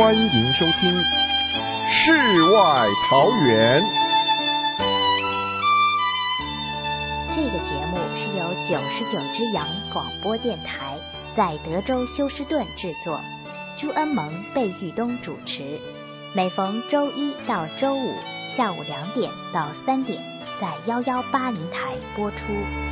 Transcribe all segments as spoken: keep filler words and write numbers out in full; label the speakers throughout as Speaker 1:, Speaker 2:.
Speaker 1: 欢迎收听《世外桃源》。
Speaker 2: 这个节目是由九十九只羊广播电台在德州休斯顿制作，朱恩蒙、贝玉东主持，每逢周一到周五下午两点到三点在幺幺八零台播出。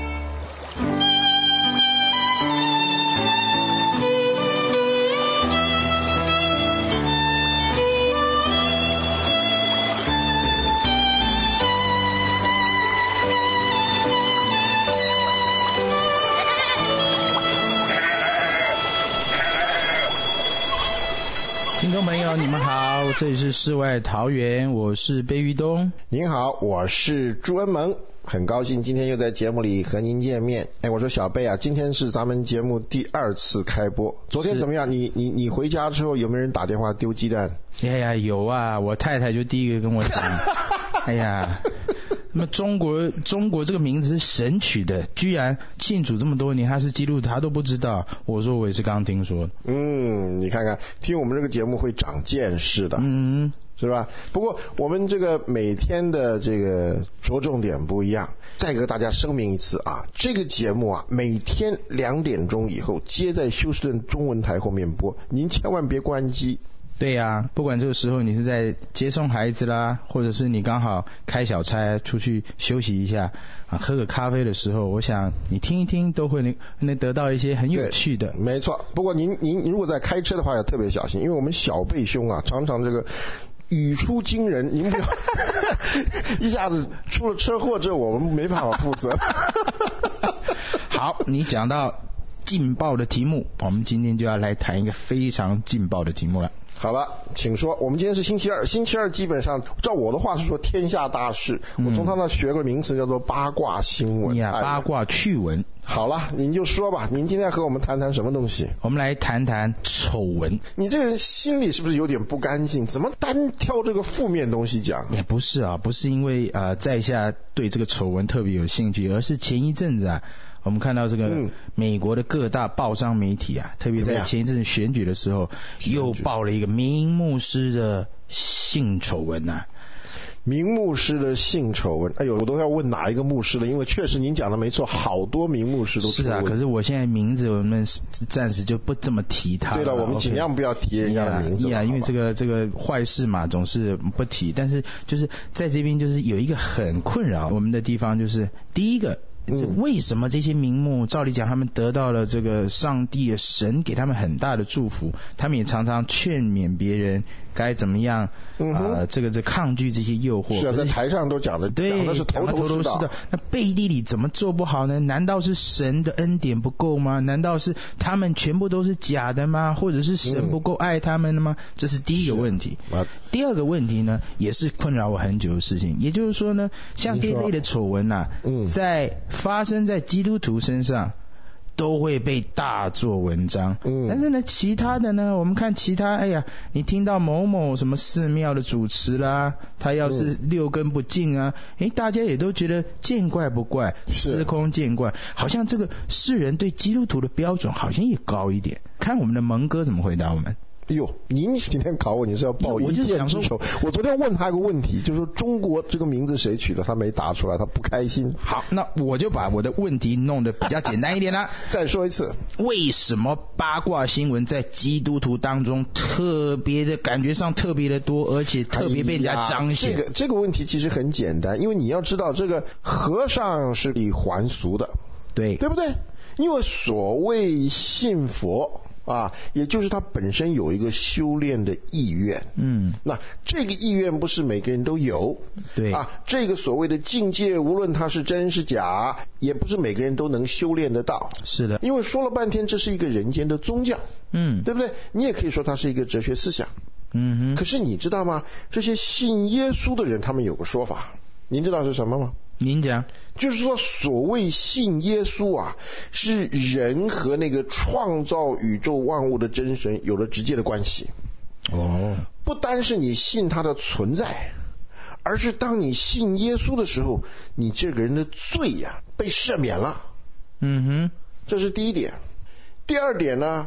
Speaker 3: 听众朋友你们好，这里是世外桃源，我是贝玉东。
Speaker 1: 您好，我是朱恩蒙，很高兴今天又在节目里和您见面。哎，我说小贝啊，今天是咱们节目第二次开播，昨天怎么样？你你你回家之后有没有人打电话丢鸡蛋？
Speaker 3: 哎呀，有啊，我太太就第一个跟我讲，哎呀，那么中国中国这个名字是神取的，居然信主这么多年，他是基督徒，他都不知道。我说我也是刚听说。
Speaker 1: 嗯，你看看，听我们这个节目会长见识的。嗯。是吧？不过我们这个每天的这个着重点不一样，再给大家声明一次啊，这个节目啊，每天两点钟以后接在休斯顿中文台后面播，您千万别关机。
Speaker 3: 对呀、啊，不管这个时候你是在接送孩子啦，或者是你刚好开小差出去休息一下啊，喝个咖啡的时候，我想你听一听都会能能得到一些很有趣的。
Speaker 1: 没错，不过您您如果在开车的话要特别小心，因为我们小贝兄啊，常常这个语出惊人，您不要一下子出了车祸，这我们没办法负责。
Speaker 3: 好，你讲到劲爆的题目，我们今天就要来谈一个非常劲爆的题目了。
Speaker 1: 好了，请说。我们今天是星期二，星期二基本上照我的话是说天下大事。嗯、我从他那学个名词叫做八卦新闻。
Speaker 3: 呀，八卦趣闻。
Speaker 1: 好了，您就说吧，您今天和我们谈谈什么东西？
Speaker 3: 我们来谈谈丑闻。
Speaker 1: 你这个人心里是不是有点不干净？怎么单挑这个负面东西讲？
Speaker 3: 也不是啊，不是因为呃在下对这个丑闻特别有兴趣，而是前一阵子啊。我们看到这个美国的各大报章媒体啊，特别在前一阵选举的时候，又报了一个名牧师的性丑闻呐、啊。
Speaker 1: 名牧师的性丑闻，哎呦，我都要问哪一个牧师了，因为确实您讲的没错，好多名牧师都
Speaker 3: 是啊。可是我现在名字我们暂时就不这么提他。
Speaker 1: 对了，我们尽量不要提人家的名字。
Speaker 3: 呀，因为这个这个坏事嘛，总是不提。但是就是在这边就是有一个很困扰我们的地方，就是第一个。为什么这些名牧照理讲他们得到了这个上帝的神给他们很大的祝福，他们也常常劝勉别人该怎么样、嗯、呃这个这抗拒这些诱惑。
Speaker 1: 是啊，在台上都讲的，
Speaker 3: 对，
Speaker 1: 讲的是头头是道。
Speaker 3: 那背地里怎么做不好呢？难道是神的恩典不够吗？难道是他们全部都是假的吗？或者是神不够爱他们了吗？嗯、这是第一个问题。第二个问题呢，也是困扰我很久的事情，也就是说呢，像这一类的丑闻啊，嗯、在发生在基督徒身上都会被大做文章、嗯、但是呢其他的呢，我们看其他，哎呀，你听到某某什么寺庙的主持啦，他要是六根不净啊，哎、嗯，大家也都觉得见怪不怪，司空见惯，好像这个世人对基督徒的标准好像也高一点。看我们的蒙哥怎么回答我们。
Speaker 1: 哎呦，您今天考我，你是要报一箭之仇。我昨天问他一个问题，就是说中国这个名字谁取的，他没答出来，他不开心。
Speaker 3: 好，那我就把我的问题弄得比较简单一点啦。
Speaker 1: 再说一次，
Speaker 3: 为什么八卦新闻在基督徒当中特别的感觉上特别的多，而且特别被人家彰显？
Speaker 1: 哎、这个这个问题其实很简单，因为你要知道，这个和尚是可以还俗的，
Speaker 3: 对
Speaker 1: 对不对？因为所谓信佛。啊，也就是他本身有一个修炼的意愿，嗯，那这个意愿不是每个人都有，
Speaker 3: 对
Speaker 1: 啊，这个所谓的境界，无论它是真是假，也不是每个人都能修炼得到，
Speaker 3: 是的，
Speaker 1: 因为说了半天，这是一个人间的宗教，
Speaker 3: 嗯，
Speaker 1: 对不对？你也可以说它是一个哲学思想，
Speaker 3: 嗯哼。
Speaker 1: 可是你知道吗？这些信耶稣的人，他们有个说法，您知道是什么吗？
Speaker 3: 您讲。
Speaker 1: 就是说所谓信耶稣啊，是人和那个创造宇宙万物的真神有了直接的关系。
Speaker 3: 哦，
Speaker 1: 不单是你信他的存在，而是当你信耶稣的时候，你这个人的罪呀、啊、被赦免了。
Speaker 3: 嗯哼，
Speaker 1: 这是第一点。第二点呢，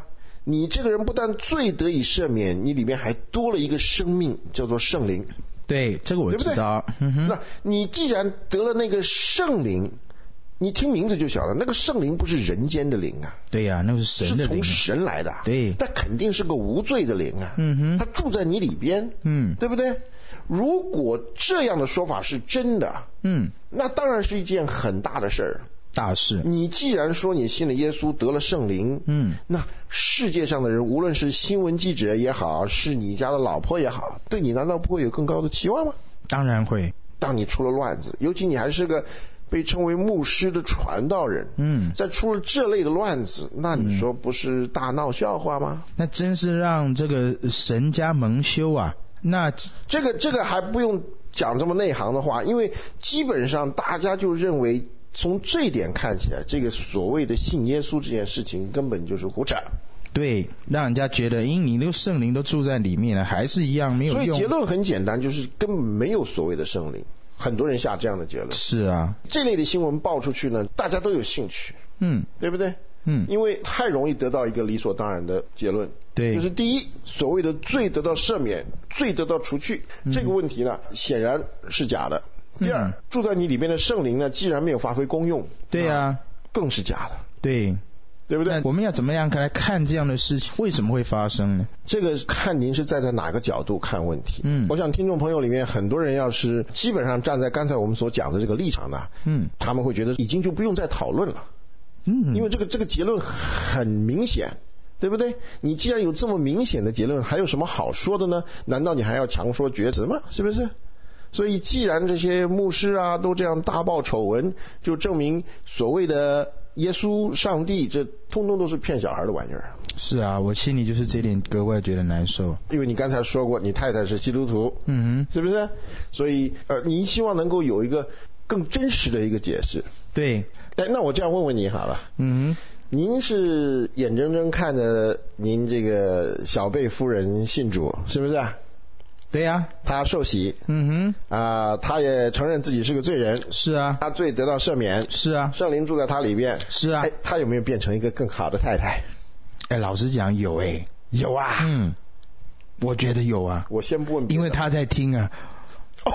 Speaker 1: 你这个人不但罪得以赦免，你里面还多了一个生命，叫做圣灵。
Speaker 3: 对，这个我知道。
Speaker 1: 对不对？嗯、那你既然得了那个圣灵，你听名字就晓得，那个圣灵不是人间的灵啊。
Speaker 3: 对呀、啊，那是神的灵，
Speaker 1: 是从神来的。
Speaker 3: 对，
Speaker 1: 那肯定是个无罪的灵啊。
Speaker 3: 嗯哼，
Speaker 1: 他住在你里边，
Speaker 3: 嗯，
Speaker 1: 对不对？如果这样的说法是真的，
Speaker 3: 嗯，
Speaker 1: 那当然是一件很大的事儿。
Speaker 3: 大事。
Speaker 1: 你既然说你信了耶稣，得了圣灵，
Speaker 3: 嗯，
Speaker 1: 那世界上的人，无论是新闻记者也好，是你家的老婆也好，对你难道不会有更高的期望吗？
Speaker 3: 当然会。
Speaker 1: 当你出了乱子，尤其你还是个被称为牧师的传道人，
Speaker 3: 嗯，
Speaker 1: 在出了这类的乱子，那你说不是大闹笑话吗？
Speaker 3: 那真是让这个神家蒙羞啊！那
Speaker 1: 这个这个还不用讲这么内行的话，因为基本上大家就认为，从这一点看起来，这个所谓的信耶稣这件事情根本就是胡扯。
Speaker 3: 对，让人家觉得，因你那个圣灵都住在里面了，还是一样没有用。
Speaker 1: 所以结论很简单，就是根本没有所谓的圣灵。很多人下这样的结论。
Speaker 3: 是啊，
Speaker 1: 这类的新闻爆出去呢，大家都有兴趣，
Speaker 3: 嗯，
Speaker 1: 对不对？
Speaker 3: 嗯，
Speaker 1: 因为太容易得到一个理所当然的结论。
Speaker 3: 对，
Speaker 1: 就是第一，所谓的罪得到赦免，罪得到除去，嗯、这个问题呢，显然是假的。第二，嗯、住在你里面的圣灵呢，既然没有发挥功用，
Speaker 3: 对呀、啊，
Speaker 1: 更是假的。
Speaker 3: 对。
Speaker 1: 对不对？
Speaker 3: 我们要怎么样来看这样的事情？为什么会发生呢？
Speaker 1: 这个看您是站在哪个角度看问题。
Speaker 3: 嗯，
Speaker 1: 我想听众朋友里面很多人要是基本上站在刚才我们所讲的这个立场呢，
Speaker 3: 嗯，
Speaker 1: 他们会觉得已经就不用再讨论了。
Speaker 3: 嗯，
Speaker 1: 因为这个这个结论很明显，对不对？你既然有这么明显的结论，还有什么好说的呢？难道你还要强说厥词吗？是不是？所以既然这些牧师啊都这样大爆丑闻，就证明所谓的耶稣上帝这通通都是骗小孩的玩意儿。
Speaker 3: 是啊，我心里就是这点格外觉得难受。
Speaker 1: 因为你刚才说过你太太是基督徒，
Speaker 3: 嗯哼，
Speaker 1: 是不是？所以呃，您希望能够有一个更真实的一个解释。
Speaker 3: 对。
Speaker 1: 哎，那我这样问问你好了。
Speaker 3: 嗯哼，
Speaker 1: 您是眼睁睁看着您这个小贝夫人信主，是不是？
Speaker 3: 对呀、啊，
Speaker 1: 他受洗，
Speaker 3: 嗯
Speaker 1: 哼，啊、呃，他也承认自己是个罪人，
Speaker 3: 是啊，
Speaker 1: 他罪得到赦免，
Speaker 3: 是啊，
Speaker 1: 圣灵住在他里边，
Speaker 3: 是啊，
Speaker 1: 哎，他有没有变成一个更好的太太？
Speaker 3: 哎，老实讲有哎，
Speaker 1: 有啊，
Speaker 3: 嗯，我觉得有啊，
Speaker 1: 我先不问，
Speaker 3: 因为他在听啊。哦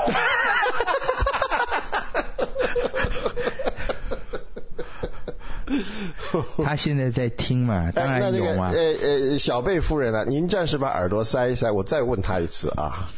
Speaker 3: 他现在在听嘛，当然有嘛。
Speaker 1: 哎、那这个呃呃，小贝夫人啊，您暂时把耳朵塞一塞，我再问他一次啊。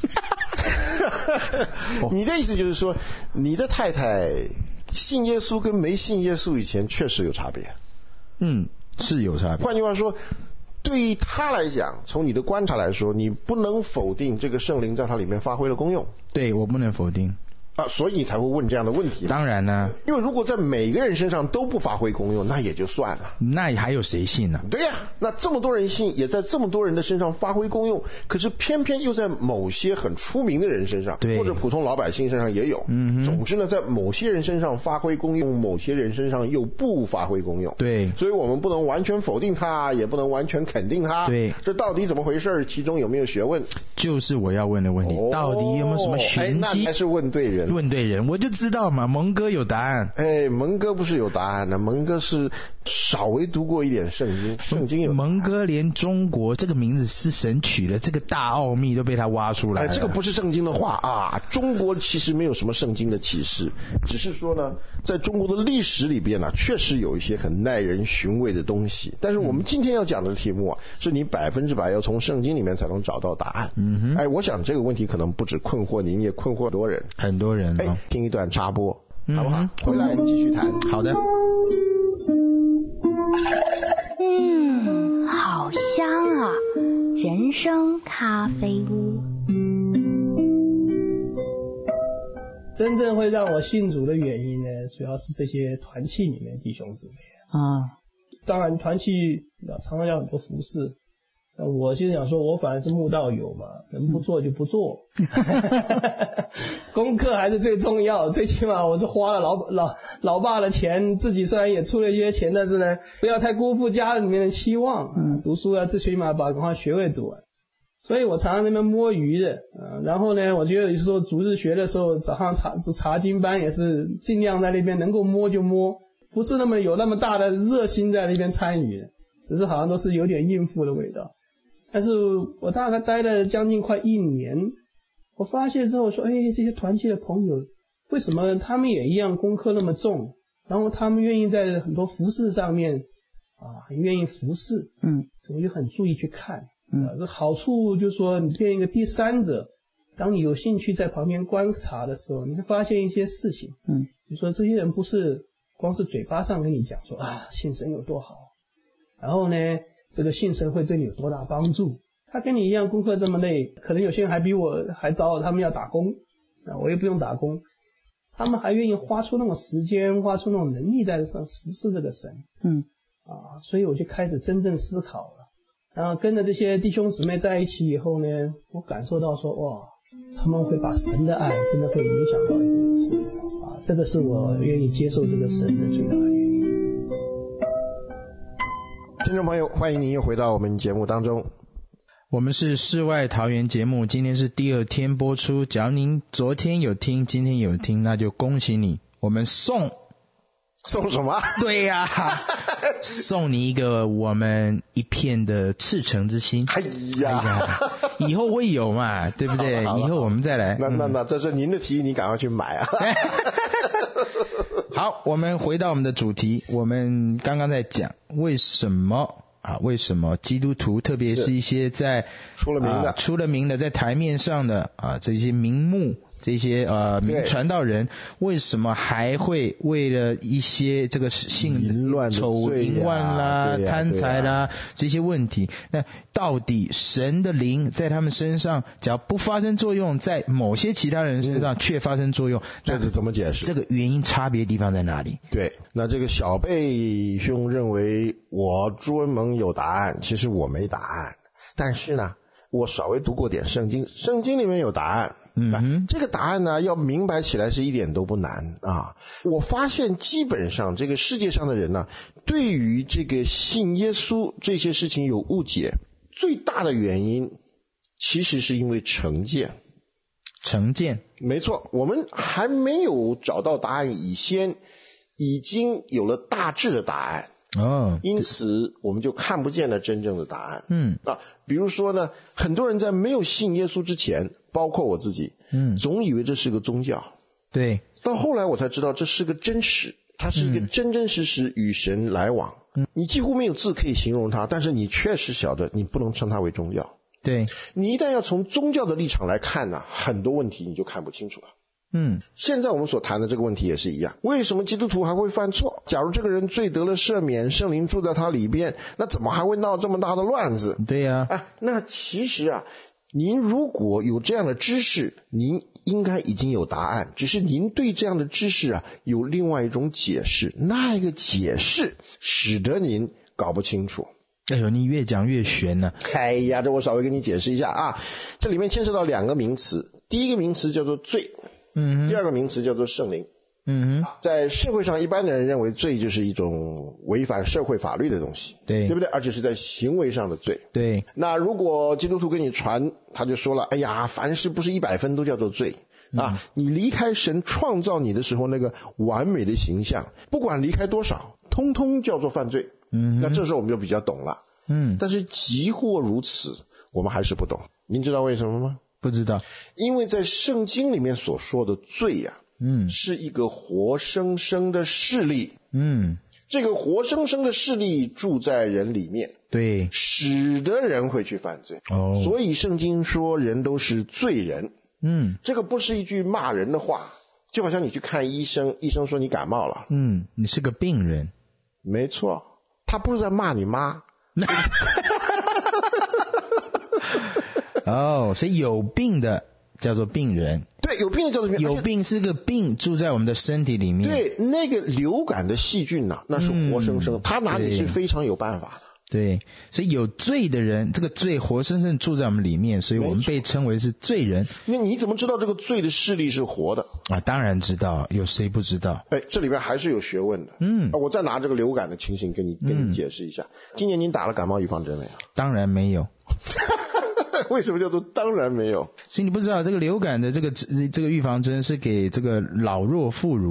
Speaker 1: 你的意思就是说，你的太太信耶稣跟没信耶稣以前确实有差别？
Speaker 3: 嗯，是有差别。
Speaker 1: 换句话说，对于他来讲，从你的观察来说，你不能否定这个圣灵在他里面发挥了功用。
Speaker 3: 对，我不能否定。
Speaker 1: 啊，所以你才会问这样的问题。
Speaker 3: 当然呢，
Speaker 1: 因为如果在每个人身上都不发挥功用，那也就算了。
Speaker 3: 那还有谁信呢？
Speaker 1: 对呀、啊，那这么多人信，也在这么多人的身上发挥功用，可是偏偏又在某些很出名的人身上，
Speaker 3: 对，
Speaker 1: 或者普通老百姓身上也有。
Speaker 3: 嗯哼。
Speaker 1: 总之呢，在某些人身上发挥功用，某些人身上又不发挥功用。
Speaker 3: 对。
Speaker 1: 所以我们不能完全否定他，也不能完全肯定他。
Speaker 3: 对。
Speaker 1: 这到底怎么回事？其中有没有学问？
Speaker 3: 就是我要问的问题，哦、到底有没有什么玄机？
Speaker 1: 哎，那你还是问对人。
Speaker 3: 问对人，我就知道嘛，蒙哥有答案。
Speaker 1: 哎，蒙哥不是有答案的，蒙哥是稍微读过一点圣经，圣经有。
Speaker 3: 蒙哥连中国这个名字是神取的这个大奥秘都被他挖出来了。
Speaker 1: 哎，这个不是圣经的话啊，中国其实没有什么圣经的启示，只是说呢，在中国的历史里边呢、啊，确实有一些很耐人寻味的东西。但是我们今天要讲的题目啊，是你百分之百要从圣经里面才能找到答案。
Speaker 3: 嗯哼。
Speaker 1: 哎，我想这个问题可能不止困惑您，也困惑很多人。
Speaker 3: 很多人、哦。
Speaker 1: 哎，听一段插播。好不好？
Speaker 3: 嗯、
Speaker 1: 回来继续谈。
Speaker 3: 好的。
Speaker 2: 嗯，好香啊！人生咖啡屋。
Speaker 4: 真正会让我信主的原因呢，主要是这些团契里面的弟兄姊妹
Speaker 3: 啊。
Speaker 4: 当然，团契常常要很多服事。我现在想说，我反而是慕道友嘛，能不做就不做。功课还是最重要，最起码我是花了老老老爸的钱，自己虽然也出了一些钱，但是呢，不要太辜负家里面的期望。嗯，读书要最起码把赶快学位读完。所以我常常在那边摸鱼的，啊，然后呢，我觉得有时候逐日学的时候，早上查查经班也是尽量在那边能够摸就摸，不是那么有那么大的热心在那边参与的。 只是好像都是有点应付的味道。但是我大概待了将近快一年，我发现之后说，哎，这些团契的朋友为什么他们也一样功课那么重，然后他们愿意在很多服事上面啊，很愿意服事，嗯，我就很注意去看，嗯，这好处就是说你变一个第三者，当你有兴趣在旁边观察的时候，你会发现一些事情，嗯，比如说这些人不是光是嘴巴上跟你讲说啊信神有多好，然后呢这个信神会对你有多大帮助，他跟你一样功课这么累，可能有些人还比我还早，他们要打工，啊，我也不用打工，他们还愿意花出那种时间，花出那种能力在上服侍这个神，嗯，啊，所以我就开始真正思考了，然后跟着这些弟兄姊妹在一起以后呢，我感受到说，哇，他们会把神的爱真的会影响到一个人身上啊，这个是我愿意接受这个神的最大的原因。
Speaker 1: 听众朋友，欢迎您又回到我们节目当中。
Speaker 3: 我们是世外桃源节目，今天是第二天播出。假如您昨天有听，今天有听，那就恭喜你，我们送
Speaker 1: 送什么？
Speaker 3: 对呀、啊，送你一个我们一片的赤诚之心。
Speaker 1: 哎呀，
Speaker 3: 哎呀以后会有嘛，对不对？以后我们再来。
Speaker 1: 那那那，这是您的提议，你赶快去买啊！
Speaker 3: 好，我们回到我们的主题，我们刚刚在讲为什么啊？为什么基督徒，特别是一些在
Speaker 1: 出了名的、
Speaker 3: 啊、出了名的在台面上的啊这些名目，这些呃名传道人，为什么还会为了一些这个性
Speaker 1: 淫乱、
Speaker 3: 丑淫乱啦、贪财啦这些问题？那到底神的灵在他们身上，只要不发生作用，在某些其他人身上却发生作用，
Speaker 1: 这是怎么解释？
Speaker 3: 这个原因差别地方在哪里？
Speaker 1: 对，那这个小贝兄认为我朱文蒙有答案，其实我没答案，但是呢，我稍微读过点圣经，圣经里面有答案。嗯，这个答案呢，要明白起来是一点都不难啊。我发现基本上这个世界上的人呢，对于这个信耶稣这些事情有误解，最大的原因其实是因为成见。
Speaker 3: 成见，
Speaker 1: 没错，我们还没有找到答案以前，已经有了大致的答案。哦，因此我们就看不见了真正的答案。嗯啊，比如说呢，很多人在没有信耶稣之前，包括我自己，嗯，总以为这是个宗教。
Speaker 3: 对，
Speaker 1: 到后来我才知道这是个真实，它是一个真真实实与神来往。嗯，你几乎没有字可以形容它，但是你确实晓得你不能称它为宗教。
Speaker 3: 对，
Speaker 1: 你一旦要从宗教的立场来看呢，很多问题你就看不清楚了。嗯，现在我们所谈的这个问题也是一样，为什么基督徒还会犯错？假如这个人罪得了赦免，圣灵住在他里边，那怎么还会闹这么大的乱子？
Speaker 3: 对呀、
Speaker 1: 啊，啊，那其实啊，您如果有这样的知识，您应该已经有答案，只是您对这样的知识啊有另外一种解释，那一个解释使得您搞不清楚。
Speaker 3: 哎呦，你越讲越玄呢、
Speaker 1: 啊。哎呀，这我稍微跟你解释一下啊，这里面牵涉到两个名词，第一个名词叫做罪。嗯，第二个名词叫做圣灵。嗯哼，在社会上一般的人认为罪就是一种违反社会法律的东西，
Speaker 3: 对，
Speaker 1: 对不对？而且是在行为上的罪。
Speaker 3: 对。那
Speaker 1: 如果基督徒跟你传，他就说了，哎呀，凡事不是一百分都叫做罪啊！嗯、你离开神创造你的时候那个完美的形象，不管离开多少，通通叫做犯罪。嗯，那这时候我们就比较懂了。嗯，但是即或如此，我们还是不懂。您知道为什么吗？
Speaker 3: 不知道，
Speaker 1: 因为在圣经里面所说的罪呀、啊，嗯，是一个活生生的势力，嗯，这个活生生的势力住在人里面，
Speaker 3: 对，
Speaker 1: 使得人会去犯罪。哦，所以圣经说人都是罪人，嗯，这个不是一句骂人的话，就好像你去看医生，医生说你感冒了，
Speaker 3: 嗯，你是个病人，
Speaker 1: 没错，他不是在骂你妈。
Speaker 3: 哦，所以有病的叫做病人。
Speaker 1: 对，有病的叫做病人。
Speaker 3: 有病是个病住在我们的身体里面。
Speaker 1: 对，那个流感的细菌呐、啊，那是活生生，它、嗯、拿你是非常有办法的。
Speaker 3: 对，所以有罪的人，这个罪活生生住在我们里面，所以我们被称为是罪人。
Speaker 1: 那你怎么知道这个罪的势力是活的
Speaker 3: 啊？当然知道，有谁不知道？
Speaker 1: 哎，这里边还是有学问的。嗯，我再拿这个流感的情形跟你跟你解释一下。嗯、今年您打了感冒预防针没有？
Speaker 3: 当然没有。
Speaker 1: 为什么叫做当然没有？
Speaker 3: 所以你不知道这个流感的这个这个预防针是给这个老弱妇孺啊，对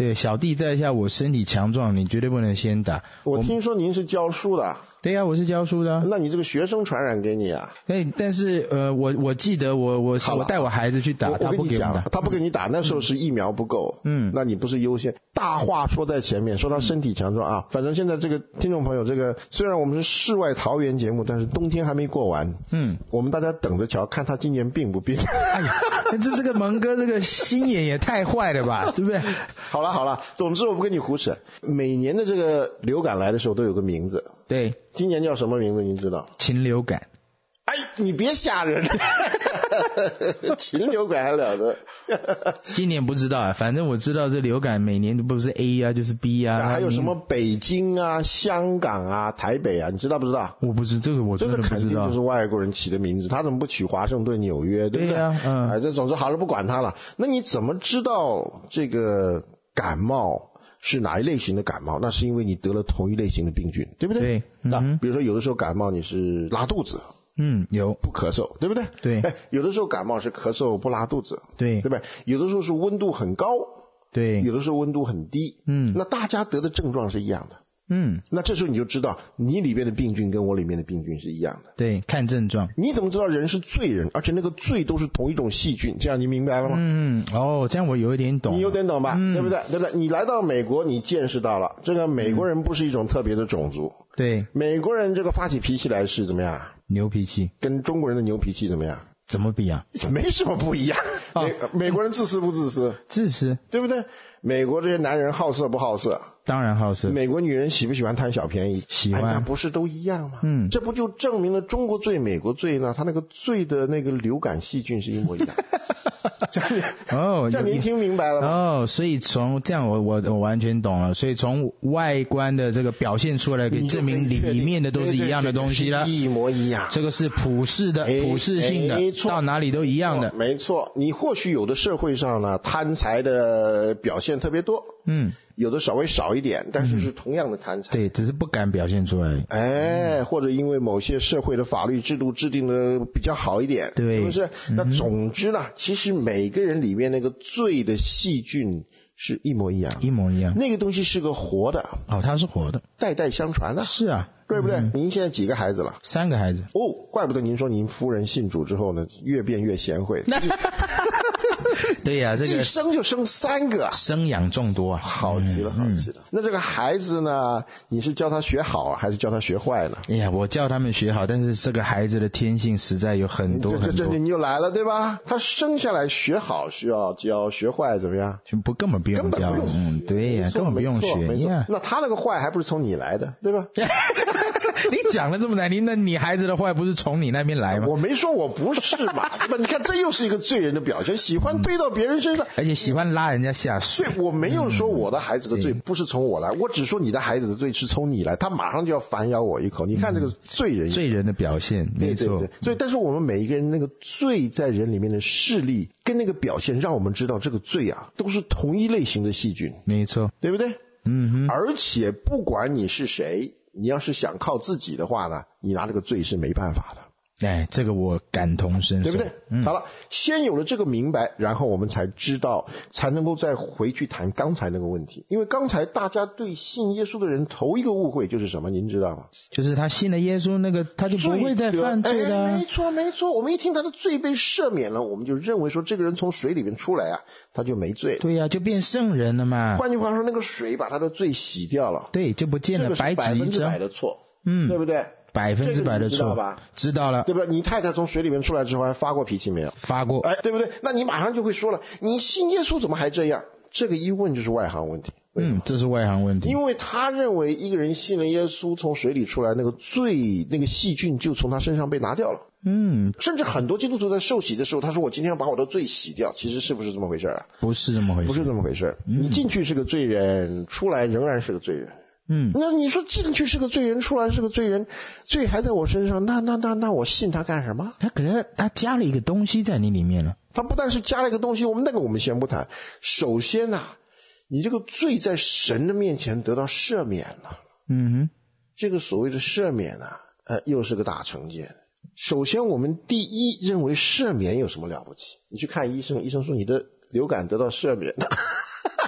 Speaker 3: 对，小弟在下，我身体强壮，你绝对不能先打。
Speaker 1: 我, 我听说您是教书的。
Speaker 3: 对呀、啊，我是教书的、啊。
Speaker 1: 那你这个学生传染给你啊？
Speaker 3: 对，但是呃，我我记得我我我带我孩子去打，他不给我打，
Speaker 1: 他不给你打，那时候是疫苗不够。嗯，那你不是优先？大话说在前面，说他身体强壮啊。反正现在这个听众朋友，这个虽然我们是世外桃源节目，但是冬天还没过完。嗯，我们大家等着瞧，看他今年病不病。
Speaker 3: 哎呀，这这个蒙哥这个心眼也太坏了吧，对不对？
Speaker 1: 好了好了，总之我不跟你胡扯。每年的这个流感来的时候都有个名字。
Speaker 3: 对。
Speaker 1: 今年叫什么名字您知道？
Speaker 3: 禽流感。
Speaker 1: 哎，你别吓人。禽流感还了得。
Speaker 3: 今年不知道啊，反正我知道这流感每年都不是 A 啊就是 B 啊。
Speaker 1: 还有什么北京啊、香港啊、台北啊，你知道不知道？
Speaker 3: 我不知这个我真的不知道。
Speaker 1: 这个肯定就是外国人起的名字，他怎么不取华盛顿、纽约，对不对？
Speaker 3: 对啊，嗯。
Speaker 1: 哎，这总之好了，不管他了。那你怎么知道这个感冒是哪一类型的感冒？那是因为你得了同一类型的病菌，对不对？
Speaker 3: 对。
Speaker 1: 那、
Speaker 3: 嗯、
Speaker 1: 比如说有的时候感冒你是拉肚子。
Speaker 3: 嗯，有
Speaker 1: 不咳嗽，对不对？
Speaker 3: 对。
Speaker 1: 哎，有的时候感冒是咳嗽不拉肚子，
Speaker 3: 对，
Speaker 1: 对不对？有的时候是温度很高，
Speaker 3: 对。
Speaker 1: 有的时候温度很低，嗯。那大家得的症状是一样的，嗯。那这时候你就知道，你里面的病菌跟我里面的病菌是一样的。
Speaker 3: 对，看症状。
Speaker 1: 你怎么知道人是罪人？而且那个罪都是同一种细菌，这样你明白了吗？
Speaker 3: 嗯，哦，这样我有一点懂。
Speaker 1: 你有点懂吧？嗯、对不对？对不对？你来到美国，你见识到了，这个美国人不是一种特别的种族。
Speaker 3: 嗯、对。
Speaker 1: 美国人这个发起脾气来是怎么样？
Speaker 3: 牛脾气。
Speaker 1: 跟中国人的牛脾气怎么样？
Speaker 3: 怎么比啊？
Speaker 1: 没什么不一样。
Speaker 3: 哦、
Speaker 1: 美美国人自私不自私？
Speaker 3: 自私，
Speaker 1: 对不对？美国这些男人好色不好色？
Speaker 3: 当然好色。
Speaker 1: 美国女人喜不喜欢贪小便宜？
Speaker 3: 喜欢。
Speaker 1: 哎，那不是都一样吗？
Speaker 3: 嗯，
Speaker 1: 这不就证明了中国罪、美国罪呢？他那个罪的那个流感细菌是一模一样。这样哦，这样您听明白了吗？
Speaker 3: 哦，所以从这样我我我完全懂了。所以从外观的这个表现出来，可以证明里面的都是一样的东西了，
Speaker 1: 一模一样。
Speaker 3: 这个是普世的、普世性的，到哪里都一样的。
Speaker 1: 没错，你或许有的社会上呢，贪财的表现特别多，嗯，有的稍微少一点，但是是同样的贪财。
Speaker 3: 对，只是不敢表现出来。
Speaker 1: 哎，或者因为某些社会的法律制度制定的比较好一点，
Speaker 3: 对，
Speaker 1: 是不是？那总之呢，其实每个人里面那个罪的细菌是一模一样，
Speaker 3: 一模一样。
Speaker 1: 那个东西是个活的。
Speaker 3: 哦，它是活的，
Speaker 1: 代代相传的。
Speaker 3: 是啊，
Speaker 1: 对不对？嗯、您现在几个孩子了？
Speaker 3: 三个孩子。
Speaker 1: 哦，怪不得您说您夫人信主之后呢，越变越贤惠。
Speaker 3: 对呀、啊，这个
Speaker 1: 一生就生三个，
Speaker 3: 生养众多啊，
Speaker 1: 好极了，好极了。嗯、那这个孩子呢，你是教他学好还是教他学坏呢？
Speaker 3: 哎呀，我教他们学好，但是这个孩子的天性实在有很多很多。
Speaker 1: 这这你又来了，对吧？他生下来学好需要教，学坏怎么样？
Speaker 3: 就不根本不用教，嗯，对呀、啊，根本不用学。
Speaker 1: 没错，那他那个坏还不是从你来的，对吧？
Speaker 3: 你讲的这么难听，那你孩子的坏不是从你那边来吗？
Speaker 1: 我没说我不是嘛，对吧？你看这又是一个罪人的表现，喜欢推到别人身上，
Speaker 3: 而且喜欢拉人家下水。
Speaker 1: 对，我没有说我的孩子的罪不是从我来，我只说你的孩子的罪是从你来，他马上就要反咬我一口。你看这个罪人，
Speaker 3: 罪人的表现，没错。
Speaker 1: 对对对，所以但是我们每一个人那个罪在人里面的势力跟那个表现，让我们知道这个罪啊都是同一类型的细菌，
Speaker 3: 没错，
Speaker 1: 对不对？
Speaker 3: 嗯哼。
Speaker 1: 而且不管你是谁，你要是想靠自己的话呢，你拿这个罪是没办法的。
Speaker 3: 哎，这个我感同身受，
Speaker 1: 对不对？嗯、好了，先有了这个明白，然后我们才知道，才能够再回去谈刚才那个问题。因为刚才大家对信耶稣的人头一个误会就是什么？您知道吗？
Speaker 3: 就是他信了耶稣，那个他就不会再犯罪的、啊
Speaker 1: 哎。没错，没错。我们一听他的罪被赦免了，我们就认为说这个人从水里面出来啊，他就没罪了。
Speaker 3: 对呀、啊，就变圣人了嘛。
Speaker 1: 换句话说，那个水把他的罪洗掉了。
Speaker 3: 对，就不见了白纸一张。
Speaker 1: 百分之百的错，
Speaker 3: 嗯，
Speaker 1: 对不对？
Speaker 3: 百分之百的错，
Speaker 1: 知道吧？
Speaker 3: 知道了，
Speaker 1: 对不对？你太太从水里面出来之后还发过脾气没有？
Speaker 3: 发过，
Speaker 1: 哎，对不对？那你马上就会说了，你信耶稣怎么还这样？这个一问就是外行问题。
Speaker 3: 嗯，这是外行问题。
Speaker 1: 因为他认为一个人信了耶稣，从水里出来，那个罪、那个细菌就从他身上被拿掉了。
Speaker 3: 嗯，
Speaker 1: 甚至很多基督徒在受洗的时候，他说我今天要把我的罪洗掉，其实是不是这么回事啊？
Speaker 3: 不是这么回事，
Speaker 1: 不是这么回事。嗯、你进去是个罪人，出来仍然是个罪人。嗯，那你说进去是个罪人，出来是个罪人，罪还在我身上，那那那那我信他干什么？
Speaker 3: 他可能他加了一个东西在你里面了。
Speaker 1: 他不但是加了一个东西，我们那个我们先不谈。首先呐、啊，你这个罪在神的面前得到赦免了。
Speaker 3: 嗯哼，
Speaker 1: 这个所谓的赦免啊，呃，又是个大成见。首先，我们第一认为赦免有什么了不起？你去看医生，医生说你的流感得到赦免了。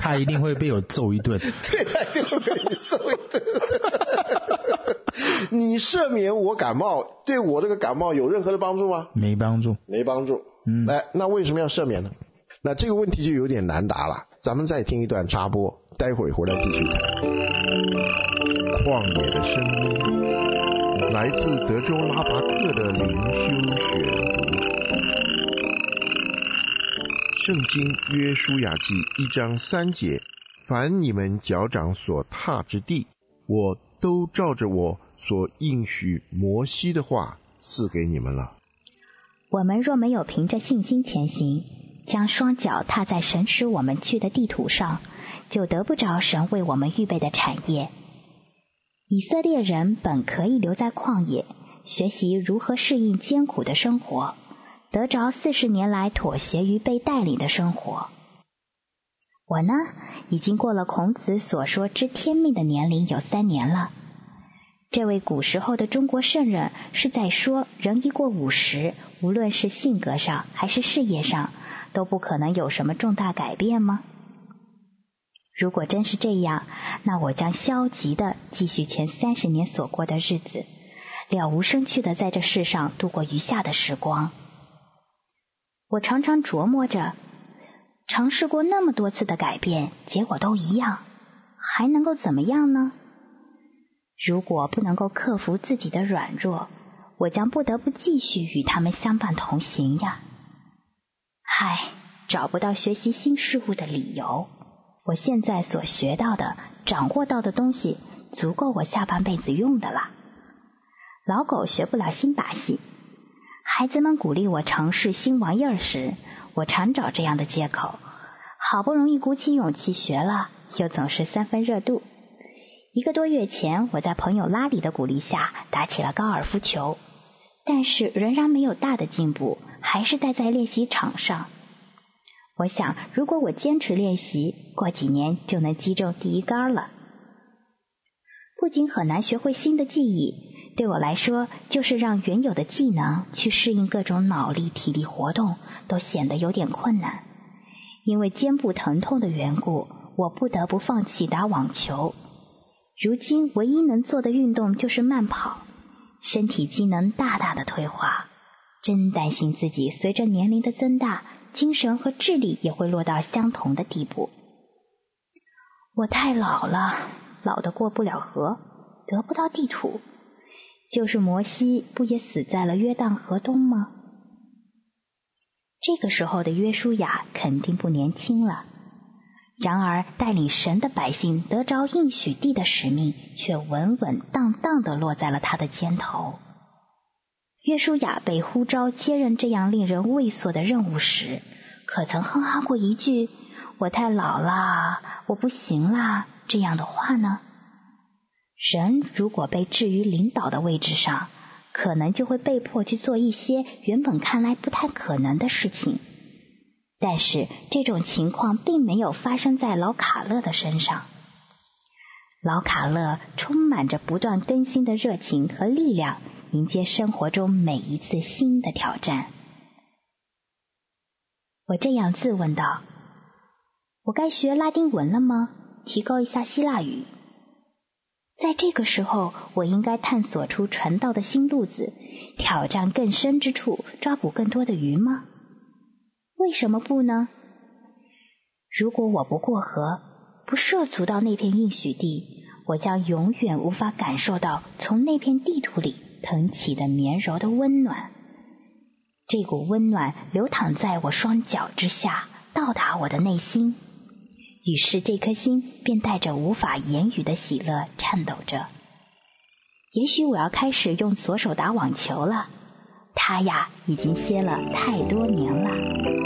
Speaker 3: 他一定会被我揍一顿。
Speaker 1: 对，他一定会被你揍一顿。你赦免我感冒，对我这个感冒有任何的帮助吗？
Speaker 3: 没帮助，
Speaker 1: 没帮助。嗯，来，那为什么要赦免呢？那这个问题就有点难答了。咱们再听一段插播，待会儿回来继续谈。旷野的声音，来自德州拉拔克的灵修选读。圣经约书亚记一章三节，凡你们脚掌所踏之地，我都照着我所应许摩西的话赐给你们了。
Speaker 2: 我们若没有凭着信心前行，将双脚踏在神使我们去的地土上，就得不着神为我们预备的产业。以色列人本可以留在旷野，学习如何适应艰苦的生活，得着四十年来妥协于被带领的生活。我呢，已经过了孔子所说知天命的年龄有三年了。这位古时候的中国圣人是在说，人一过五十，无论是性格上还是事业上，都不可能有什么重大改变吗？如果真是这样，那我将消极的继续前三十年所过的日子，了无生趣的在这世上度过余下的时光。我常常琢磨着，尝试过那么多次的改变，结果都一样，还能够怎么样呢？如果不能够克服自己的软弱，我将不得不继续与他们相伴同行呀。唉，找不到学习新事物的理由。我现在所学到的、掌握到的东西，足够我下半辈子用的了。老狗学不了新把戏。孩子们鼓励我尝试新玩意儿时，我常找这样的借口。好不容易鼓起勇气学了，又总是三分热度。一个多月前，我在朋友拉里的鼓励下打起了高尔夫球，但是仍然没有大的进步，还是待在练习场上。我想，如果我坚持练习，过几年就能击中第一杆了。不仅很难学会新的技艺，对我来说，就是让原有的技能去适应各种脑力、体力活动，都显得有点困难。因为肩部疼痛的缘故，我不得不放弃打网球。如今唯一能做的运动就是慢跑，身体机能大大的退化，真担心自己随着年龄的增大，精神和智力也会落到相同的地步。我太老了，老得过不了河，得不到地土。就是摩西不也死在了约旦河东吗？这个时候的约书亚肯定不年轻了。然而带领神的百姓得着应许地的使命却稳稳当当地落在了他的肩头。约书亚被呼召接任这样令人畏缩的任务时，可曾哼哈过一句我太老了，我不行啦这样的话呢？人如果被置于领导的位置上，可能就会被迫去做一些原本看来不太可能的事情。但是这种情况并没有发生在老卡勒的身上。老卡勒充满着不断更新的热情和力量，迎接生活中每一次新的挑战。我这样自问道：我该学拉丁文了吗？提高一下希腊语。在这个时候，我应该探索出传道的新路子，挑战更深之处，抓捕更多的鱼吗？为什么不呢？如果我不过河，不涉足到那片应许地，我将永远无法感受到从那片地土里腾起的绵柔的温暖。这股温暖流淌在我双脚之下，到达我的内心。于是这颗心便带着无法言语的喜乐颤抖着。也许我要开始用左手打网球了，它呀已经歇了太多年了。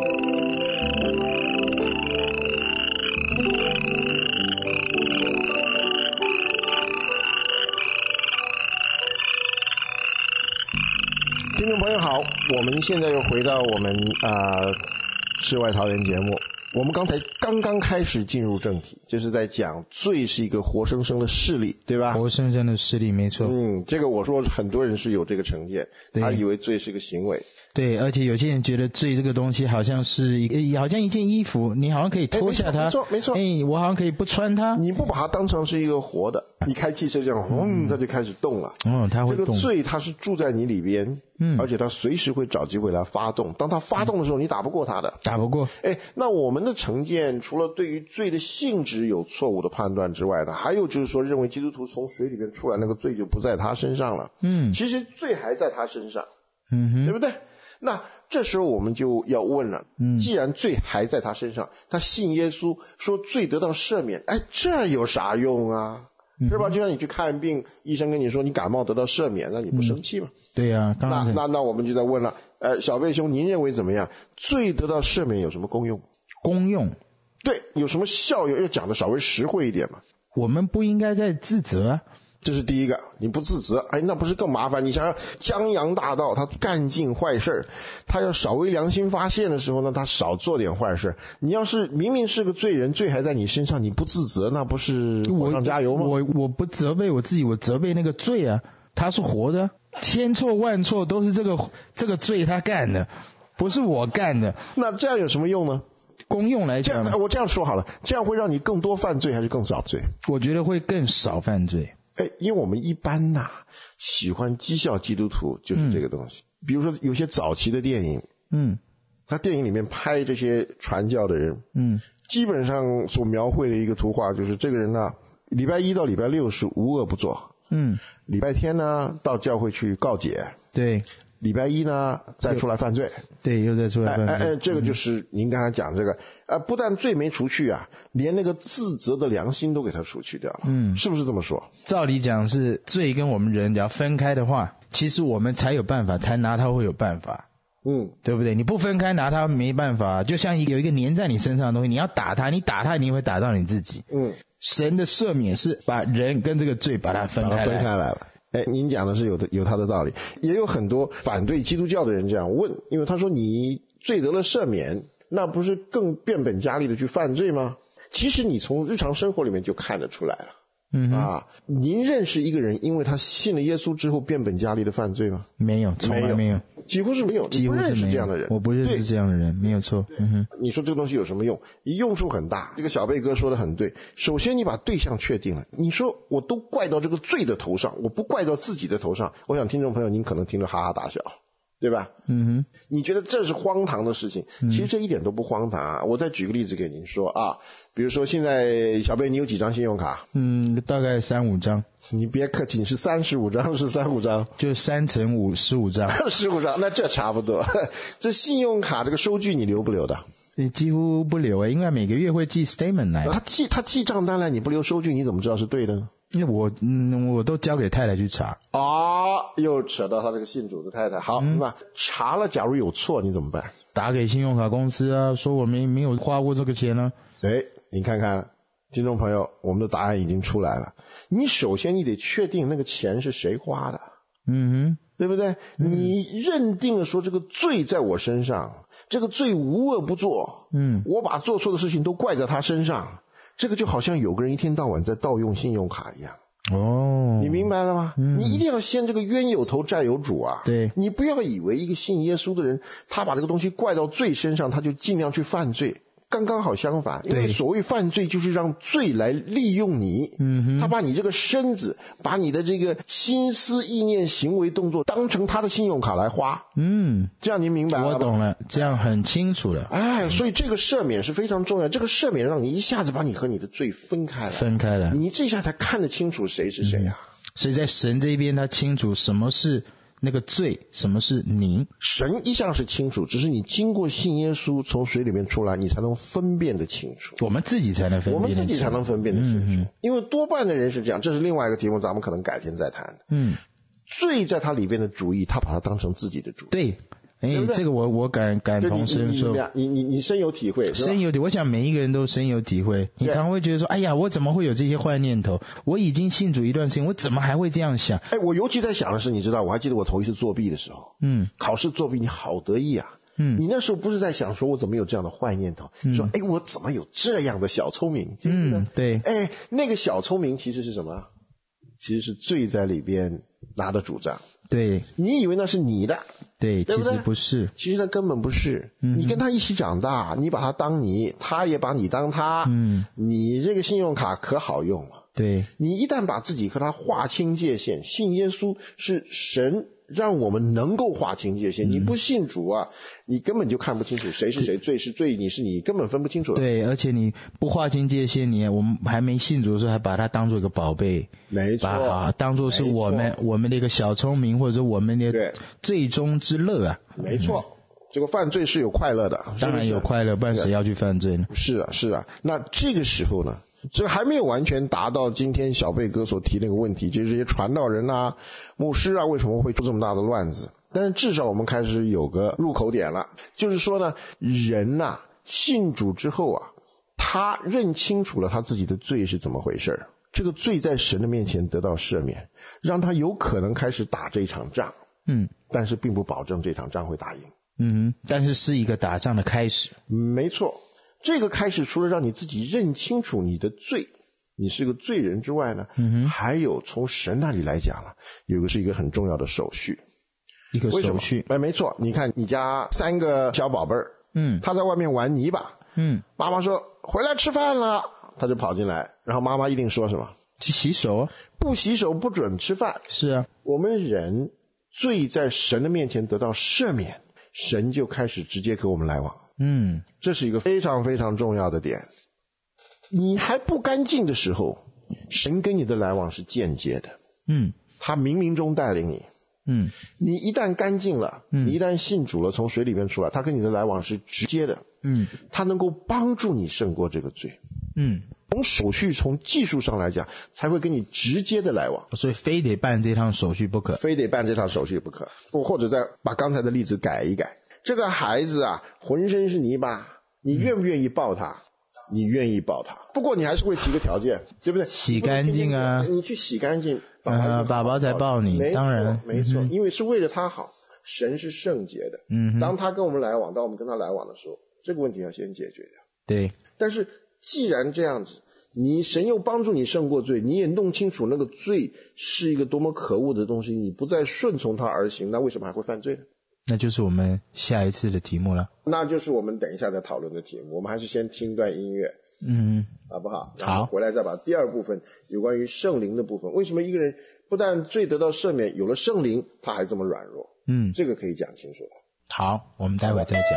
Speaker 1: 听众朋友好，我们现在又回到我们呃世外桃源节目。我们刚才刚刚开始进入正题，就是在讲罪是一个活生生的事例，对吧？
Speaker 3: 活生生的事例，没错。
Speaker 1: 嗯，这个我说很多人是有这个成见，他以为罪是个行为，
Speaker 3: 对，而且有些人觉得罪这个东西好像是一好像一件衣服，你好像可以脱下它，
Speaker 1: 没错没错，
Speaker 3: 哎，我好像可以不穿它。
Speaker 1: 你不把它当成是一个活的，你开汽车这样，嗯，它就开始动了。
Speaker 3: 哦，它会动。
Speaker 1: 这个罪它是住在你里边，嗯，而且它随时会找机会来发动。当它发动的时候，你打不过它的，
Speaker 3: 打不过。
Speaker 1: 哎，那我们的成见除了对于罪的性质有错误的判断之外呢，还有就是说认为基督徒从水里边出来，那个罪就不在他身上了。嗯，其实罪还在他身上，嗯哼，对不对？那这时候我们就要问了，嗯，既然罪还在他身上，他信耶稣说罪得到赦免，哎，这有啥用啊？嗯、是吧？就像你去看病，医生跟你说你感冒得到赦免，那你不生气吗？
Speaker 3: 嗯、对呀、啊，
Speaker 1: 那那那我们就在问了，呃，小贝兄，您认为怎么样？罪得到赦免有什么功用？
Speaker 3: 功用？
Speaker 1: 对，有什么效用？要讲的稍微实惠一点嘛。
Speaker 3: 我们不应该在自责啊。
Speaker 1: 这是第一个，你不自责，哎，那不是更麻烦？你想想，江洋大盗他干尽坏事，他要稍微良心发现的时候呢，他少做点坏事。你要是明明是个罪人，罪还在你身上，你不自责，那不是火上加油吗？
Speaker 3: 我我我不责备我自己，我责备那个罪啊，他是活的，千错万错都是这个这个罪他干的，不是我干的。
Speaker 1: 那这样有什么用呢？
Speaker 3: 功用来讲，
Speaker 1: 我这样说好了，这样会让你更多犯罪还是更少罪？
Speaker 3: 我觉得会更少犯罪。
Speaker 1: 哎，因为我们一般呐、啊、喜欢讥笑基督徒，就是这个东西。嗯、比如说有些早期的电影，嗯，他电影里面拍这些传教的人，嗯，基本上所描绘的一个图画就是这个人呢、啊，礼拜一到礼拜六是无恶不作，嗯，礼拜天呢到教会去告解，
Speaker 3: 对。
Speaker 1: 礼拜一呢，再出来犯罪，
Speaker 3: 对，又再出来犯罪。
Speaker 1: 哎哎，这个就是您刚才讲这个，呃，不但罪没除去啊，连那个自责的良心都给他除去掉了，嗯，是不是这么说？
Speaker 3: 照理讲是罪跟我们人要分开的话，其实我们才有办法，才拿他会有办法，嗯，对不对？你不分开拿他没办法，就像有一个粘在你身上的东西，你要打他，你打他，你会打到你自己，嗯，神的赦免是把人跟这个罪把它分开来，
Speaker 1: 分开来了。哎，您讲的是有的有他的道理，也有很多反对基督教的人这样问，因为他说你罪得了赦免，那不是更变本加厉的去犯罪吗？其实你从日常生活里面就看得出来了。嗯啊，您认识一个人，因为他信了耶稣之后变本加厉的犯罪吗？
Speaker 3: 没有，从来没有，
Speaker 1: 几乎是没有，
Speaker 3: 几乎是没有。
Speaker 1: 你不认识这样的人，
Speaker 3: 我不认识这样的人，没有错。嗯哼，
Speaker 1: 你说这个东西有什么用？用处很大。这个小贝哥说的很对。首先，你把对象确定了，你说我都怪到这个罪的头上，我不怪到自己的头上。我想听众朋友，您可能听着哈哈大笑。对吧？嗯哼，你觉得这是荒唐的事情，其实这一点都不荒唐啊！我再举个例子给您说啊，比如说现在小贝，你有几张信用卡？
Speaker 3: 嗯，大概三五张。
Speaker 1: 你别客气，你是三十五张是三五张？
Speaker 3: 就三乘五十五张。
Speaker 1: 十五张，那这差不多。这信用卡这个收据你留不留的？
Speaker 3: 你几乎不留啊，因为每个月会寄 statement 来。
Speaker 1: 他寄他寄账单来，你不留收据，你怎么知道是对的呢？
Speaker 3: 因为我嗯，我都交给太太去查。
Speaker 1: 哦，又扯到他这个信主的太太。好，那、嗯、查了，假如有错，你怎么办？
Speaker 3: 打给信用卡公司啊，说我没没有花过这个钱呢、
Speaker 1: 啊。哎，你看看，听众朋友，我们的答案已经出来了。你首先你得确定那个钱是谁花的。嗯哼，对不对？嗯、你认定了说这个罪在我身上，这个罪无恶不作。嗯，我把做错的事情都怪在他身上。这个就好像有个人一天到晚在盗用信用卡一样。哦，你明白了吗？嗯、你一定要先这个冤有头债有主啊。
Speaker 3: 对，
Speaker 1: 你不要以为一个信耶稣的人，他把这个东西怪到罪身上，他就尽量去犯罪。刚刚好相反，因为所谓犯罪就是让罪来利用你。嗯哼，他把你这个身子，把你的这个心思意念行为动作当成他的信用卡来花。嗯，这样您明白了吗？
Speaker 3: 我懂了，这样很清楚了。
Speaker 1: 哎，所以这个赦免是非常重要，这个赦免让你一下子把你和你的罪分开了，
Speaker 3: 分开了，
Speaker 1: 你这下才看得清楚谁是谁啊。
Speaker 3: 嗯、所以在神这边他清楚什么是那个罪，什么是您？
Speaker 1: 神一向是清楚，只是你经过信耶稣从水里面出来，你才能分辨得清楚。
Speaker 3: 我们自己才能分辨得清楚，
Speaker 1: 我们自己才能分辨得清楚。嗯、因为多半的人是这样，这是另外一个题目，咱们可能改天再谈。嗯，罪在他里边的主意，他把它当成自己的主意。
Speaker 3: 对。哎，这个我我感感同身受，
Speaker 1: 你你你深有体会，
Speaker 3: 深有体，我想每一个人都深有体会。你常会觉得说，哎呀，我怎么会有这些坏念头？我已经信主一段时间，我怎么还会这样想？
Speaker 1: 哎，我尤其在想的是，你知道，我还记得我头一次作弊的时候，嗯，考试作弊，你好得意啊，嗯，你那时候不是在想说我怎么有这样的坏念头，嗯、说哎，我怎么有这样的小聪明？
Speaker 3: 嗯，对，
Speaker 1: 哎，那个小聪明其实是什么？其实是罪在里边拿的主张。
Speaker 3: 对，
Speaker 1: 你以为那是你的，
Speaker 3: 对，
Speaker 1: 对不对？
Speaker 3: 其实不是，
Speaker 1: 其实他根本不是。嗯、你跟他一起长大，你把他当你，他也把你当他。嗯，你这个信用卡可好用了。
Speaker 3: 对，
Speaker 1: 你一旦把自己和他划清界限，信耶稣是神让我们能够划清界限。嗯、你不信主啊，你根本就看不清楚谁是谁，罪是罪，你是你，根本分不清楚。
Speaker 3: 对，而且你不划清界限，你我们还没信主的时候，还把他当做一个宝贝，
Speaker 1: 没错，
Speaker 3: 把当做是我们我们的一个小聪明，或者是我们的最终之乐啊。
Speaker 1: 没错。嗯，这个犯罪是有快乐的，
Speaker 3: 当然有快乐，不然谁要去犯罪呢？
Speaker 1: 是啊，是啊。那这个时候呢，这个还没有完全达到今天小贝哥所提那个问题，就是这些传道人啊、牧师啊，为什么会出这么大的乱子？但是至少我们开始有个入口点了，就是说呢，人呐、啊、信主之后啊，他认清楚了他自己的罪是怎么回事，这个罪在神的面前得到赦免，让他有可能开始打这场仗。嗯，但是并不保证这场仗会打赢。
Speaker 3: 嗯，但是是一个打仗的开始。
Speaker 1: 没错，这个开始除了让你自己认清楚你的罪，你是个罪人之外呢，嗯、还有从神那里来讲了，有个是一个很重要的手续。
Speaker 3: 一个手续。
Speaker 1: 哎，没错，你看你家三个小宝贝儿，嗯，他在外面玩泥巴，嗯，妈妈说回来吃饭了，他就跑进来，然后妈妈一定说什么？
Speaker 3: 去洗手啊！
Speaker 1: 不洗手不准吃饭。
Speaker 3: 是啊，
Speaker 1: 我们人罪在神的面前得到赦免，神就开始直接和我们来往。嗯，这是一个非常非常重要的点。你还不干净的时候，神跟你的来往是间接的。嗯，他冥冥中带领你。嗯，你一旦干净了，嗯，你一旦信主了，从水里面出来，他跟你的来往是直接的。嗯，他能够帮助你胜过这个罪。嗯，从手续从技术上来讲，才会跟你直接的来往。
Speaker 3: 所以非得办这趟手续不可，
Speaker 1: 非得办这趟手续不可。或者再把刚才的例子改一改。这个孩子啊，浑身是泥巴，你愿不愿意抱他？嗯，你愿意抱他，不过你还是会提个条件，对不对？
Speaker 3: 洗干净啊，
Speaker 1: 你去洗干净，
Speaker 3: 呃，宝宝才抱你，当然
Speaker 1: 没错，嗯，因为是为了他好。神是圣洁的，嗯，当他跟我们来往，当我们跟他来往的时候，这个问题要先解决掉。
Speaker 3: 对，
Speaker 1: 但是既然这样子，你神又帮助你胜过罪，你也弄清楚那个罪是一个多么可恶的东西，你不再顺从他而行，那为什么还会犯罪呢？
Speaker 3: 那就是我们下一次的题目了。
Speaker 1: 那就是我们等一下再讨论的题目。我们还是先听段音乐，嗯，好不好？
Speaker 3: 好，
Speaker 1: 回来再把第二部分有关于圣灵的部分，为什么一个人不但罪得到赦免，有了圣灵，他还这么软弱？嗯，这个可以讲清楚的。
Speaker 3: 好，我们待会再讲。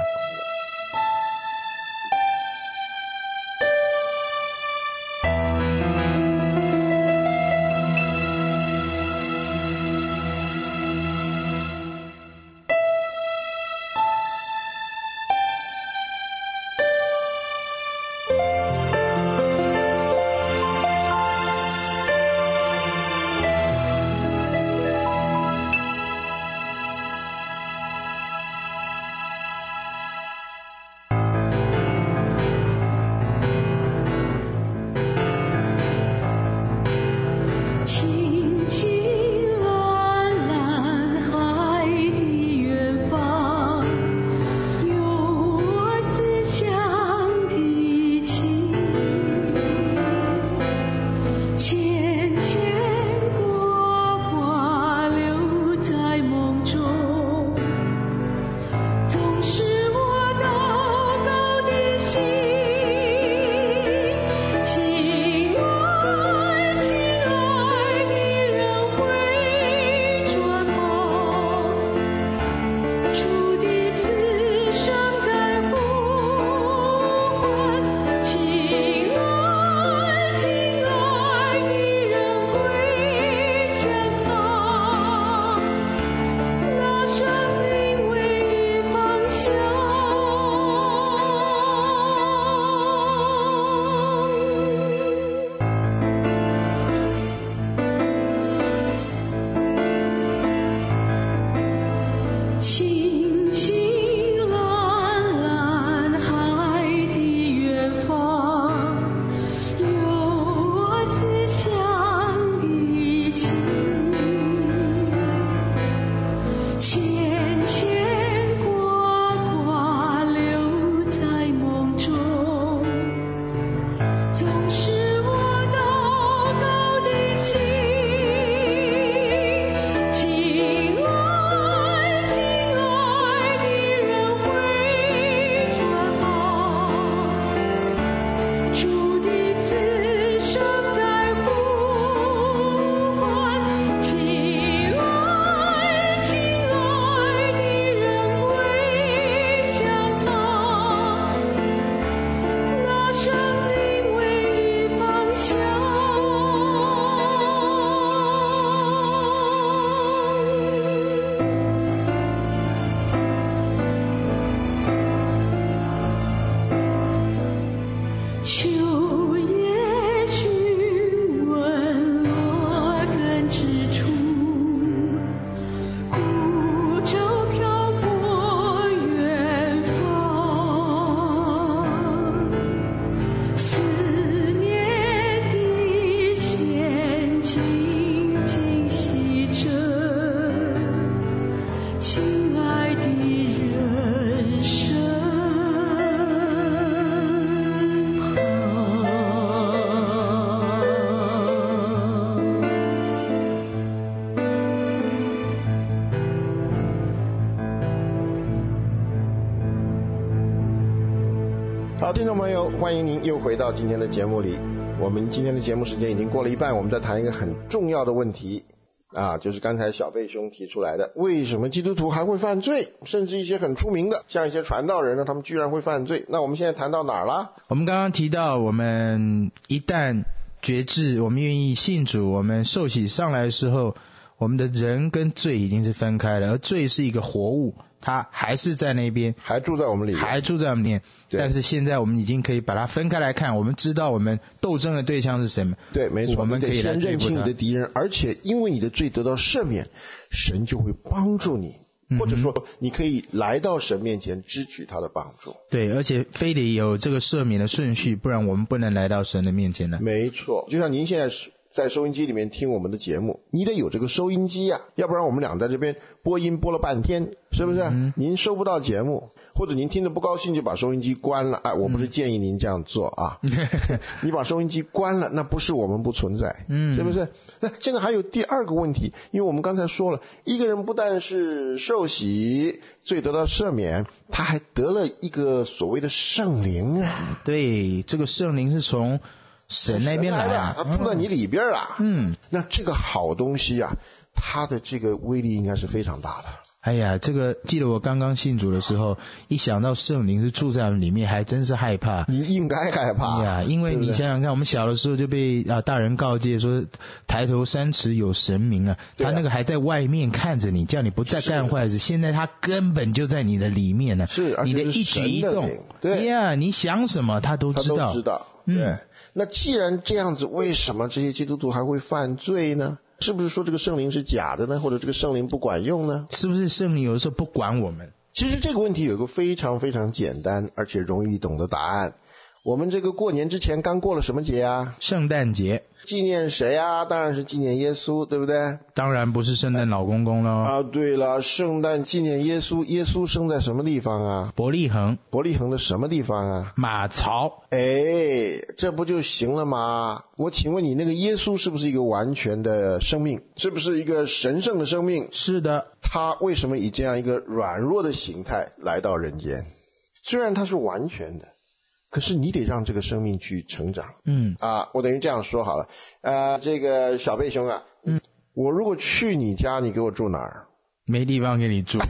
Speaker 1: 好，听众朋友，欢迎您又回到今天的节目里。我们今天的节目时间已经过了一半，我们在谈一个很重要的问题啊，就是刚才小贝兄提出来的，为什么基督徒还会犯罪？甚至一些很出名的，像一些传道人呢，他们居然会犯罪。那我们现在谈到哪儿了？
Speaker 3: 我们刚刚提到，我们一旦觉知，我们愿意信主，我们受洗上来的时候，我们的人跟罪已经是分开了，而罪是一个活物，它还是在那边，
Speaker 1: 还住在我们里面，
Speaker 3: 还住在我们里面。但是现在我们已经可以把它分开来看，我们知道我们斗争的对象是什么。
Speaker 1: 对，没错，
Speaker 3: 我们可以来
Speaker 1: 先认清你的敌人，而且因为你的罪得到赦免，神就会帮助你，或者说你可以来到神面前支取他的帮助。
Speaker 3: 对，而且非得有这个赦免的顺序，不然我们不能来到神的面前的。
Speaker 1: 没错，就像您现在是在收音机里面听我们的节目，你得有这个收音机啊，要不然我们俩在这边播音播了半天，是不是？嗯、您收不到节目，或者您听着不高兴就把收音机关了。哎，我不是建议您这样做啊，嗯、你把收音机关了，那不是我们不存在，嗯，是不是？那现在还有第二个问题，因为我们刚才说了，一个人不但是受洗，罪得到赦免，他还得了一个所谓的圣灵啊。
Speaker 3: 对，这个圣灵是从神那边来的，
Speaker 1: 他住在你里边啊。
Speaker 3: 嗯，
Speaker 1: 那这个好东西啊，它的这个威力应该是非常大的。
Speaker 3: 哎呀，这个记得我刚刚信主的时候，一想到圣灵是住在里面，还真是害怕。
Speaker 1: 你应该害怕
Speaker 3: 呀，因为你想想看，我们小的时候就被啊大人告诫说，抬头三尺有神明啊，他那个还在外面看着你，叫你不再干坏事。现在他根本就在你的里面呢，
Speaker 1: 是
Speaker 3: 你的一举一动，对呀，你想什么他都知道，
Speaker 1: 他都知道。对，嗯、那既然这样子，为什么这些基督徒还会犯罪呢？是不是说这个圣灵是假的呢？或者这个圣灵不管用呢？
Speaker 3: 是不是圣灵有的时候不管我们？
Speaker 1: 其实这个问题有一个非常非常简单而且容易懂的答案。我们这个过年之前刚过了什么节啊？
Speaker 3: 圣诞节。
Speaker 1: 纪念谁啊？当然是纪念耶稣，对不对？
Speaker 3: 当然不是圣诞老公公了。
Speaker 1: 啊，对了，圣诞纪念耶稣，耶稣生在什么地方啊？
Speaker 3: 伯利恒。
Speaker 1: 伯利恒的什么地方啊？
Speaker 3: 马槽。
Speaker 1: 哎，这不就行了吗？我请问你，那个耶稣是不是一个完全的生命？是不是一个神圣的生命？
Speaker 3: 是的。
Speaker 1: 他为什么以这样一个软弱的形态来到人间？虽然他是完全的，可是你得让这个生命去成长。
Speaker 3: 嗯
Speaker 1: 啊，我等于这样说好了。呃，这个小贝兄啊，嗯，我如果去你家，你给我住哪儿？
Speaker 3: 没地方给你住。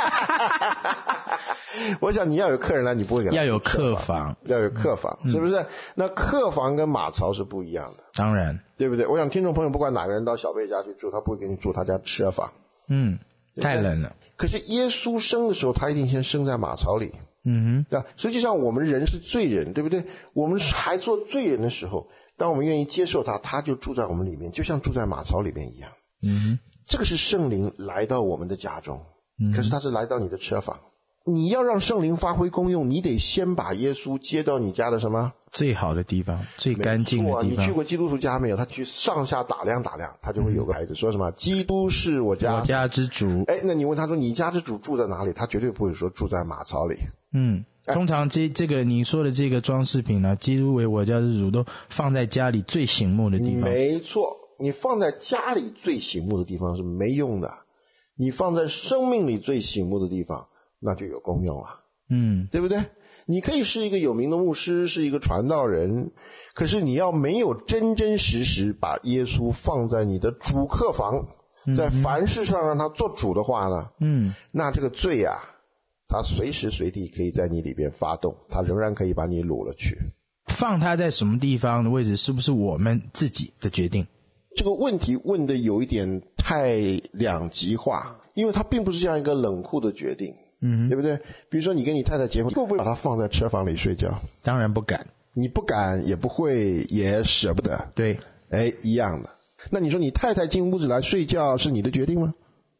Speaker 1: 我想你要有客人来，你不会给他
Speaker 3: 要有客房，
Speaker 1: 要有客房，
Speaker 3: 嗯、
Speaker 1: 是不是？那客房跟马槽是不一样的，
Speaker 3: 当然，
Speaker 1: 对不对？我想听众朋友不管哪个人到小贝家去住，他不会给你住他家车房。
Speaker 3: 嗯，太冷了。
Speaker 1: 可是耶稣生的时候，他一定先生在马槽里。
Speaker 3: 嗯哼，
Speaker 1: 对吧？实际上我们人是罪人，对不对？我们还做罪人的时候，当我们愿意接受他，他就住在我们里面，就像住在马槽里面一样。
Speaker 3: 嗯哼，
Speaker 1: 这个是圣灵来到我们的家中，
Speaker 3: 嗯、
Speaker 1: 可是他是来到你的车房。你要让圣灵发挥功用，你得先把耶稣接到你家的什么
Speaker 3: 最好的地方，最干净的地方。
Speaker 1: 你去过基督徒家没有？他去上下打量打量，他就会有个牌子、嗯、说什么基督是我家
Speaker 3: 我家之主。
Speaker 1: 哎，那你问他说你家之主住在哪里？他绝对不会说住在马槽里。
Speaker 3: 嗯，通常这这个你说的这个装饰品呢，基督为我家之主，都放在家里最醒目的地方。
Speaker 1: 没错，你放在家里最醒目的地方是没用的，你放在生命里最醒目的地方，那就有功用了。
Speaker 3: 嗯，
Speaker 1: 对不对？你可以是一个有名的牧师，是一个传道人，可是你要没有真真实实把耶稣放在你的主客房，在凡事上让他做主的话呢，
Speaker 3: 嗯，
Speaker 1: 那这个罪啊，他随时随地可以在你里边发动，他仍然可以把你掳了去。
Speaker 3: 放他在什么地方的位置，是不是我们自己的决定？
Speaker 1: 这个问题问的有一点太两极化，因为它并不是这样一个冷酷的决定。
Speaker 3: 嗯，
Speaker 1: 对不对？比如说你跟你太太结婚，会不会把她放在车房里睡觉？
Speaker 3: 当然不敢。
Speaker 1: 你不敢，也不会，也舍不得。
Speaker 3: 对，
Speaker 1: 哎，一样的。那你说你太太进屋子来睡觉是你的决定吗？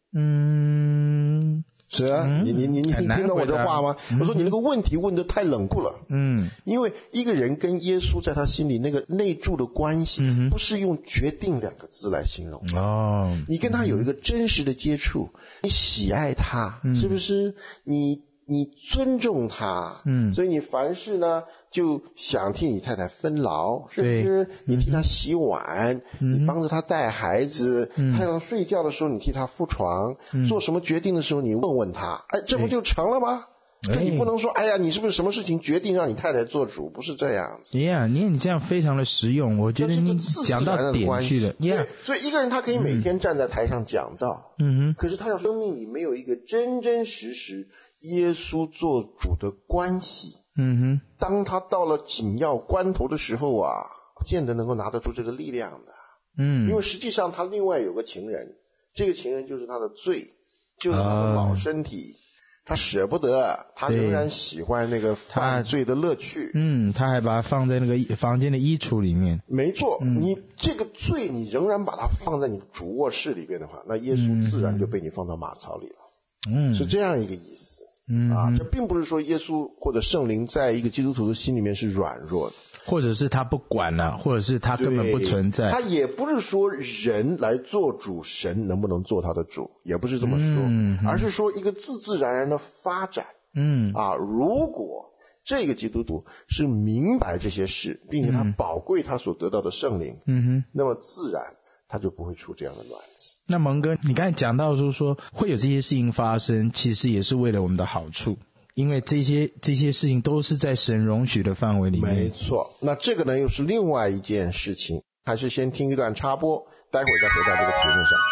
Speaker 3: 嗯，
Speaker 1: 是啊，嗯、你你你你听到我这话吗？嗯、我说你那个问题问得太冷酷了。
Speaker 3: 嗯，
Speaker 1: 因为一个人跟耶稣在他心里那个内住的关系，嗯、不是用决定两个字来形容。
Speaker 3: 哦，
Speaker 1: 你跟他有一个真实的接触，你喜爱他，嗯、是不是？你你尊重他，
Speaker 3: 嗯，
Speaker 1: 所以你凡事呢就想替你太太分劳，是不是？你替他洗碗，嗯、你帮着他带孩子，嗯、他要睡觉的时候你替他铺床，嗯、做什么决定的时候你问问他，哎，这不就成了吗？ 所以你不能说，哎呀，你是不是什么事情决定让你太太做主？不是这样子。
Speaker 3: Yeah， 你你这样非常的实用，我觉得你讲到点去了。Yeah，
Speaker 1: 所以一个人他可以每天站在台上讲道，
Speaker 3: 嗯哼，
Speaker 1: 可是他要生命里没有一个真真实实耶稣做主的关系，
Speaker 3: 嗯哼，
Speaker 1: 当他到了紧要关头的时候啊，不见得能够拿得出这个力量的。
Speaker 3: 嗯，
Speaker 1: 因为实际上他另外有个情人，这个情人就是他的罪，就是他的老身体。啊，他舍不得，他仍然喜欢那个犯罪的乐趣。
Speaker 3: 嗯，他还把它放在那个房间的衣橱里面。
Speaker 1: 没错，
Speaker 3: 嗯，
Speaker 1: 你这个罪你仍然把它放在你主卧室里边的话，那耶稣自然就被你放到马槽里了。嗯，是这样一个意思。嗯啊，这并不是说耶稣或者圣灵在一个基督徒的心里面是软弱的。
Speaker 3: 或者是他不管了，或者是他根本不存在。
Speaker 1: 他也不是说人来做主，神能不能做他的主，也不是这么说，嗯，而是说一个自自然然的发展。嗯啊，如果这个基督徒是明白这些事，并且他宝贵他所得到的圣灵，嗯哼，那么自然他就不会出这样的乱子。
Speaker 3: 那蒙哥，你刚才讲到就是说会有这些事情发生，其实也是为了我们的好处。因为这些这些事情都是在神容许的范围里面。
Speaker 1: 没错，那这个呢又是另外一件事情，还是先听一段插播，待会儿再回到这个题目上。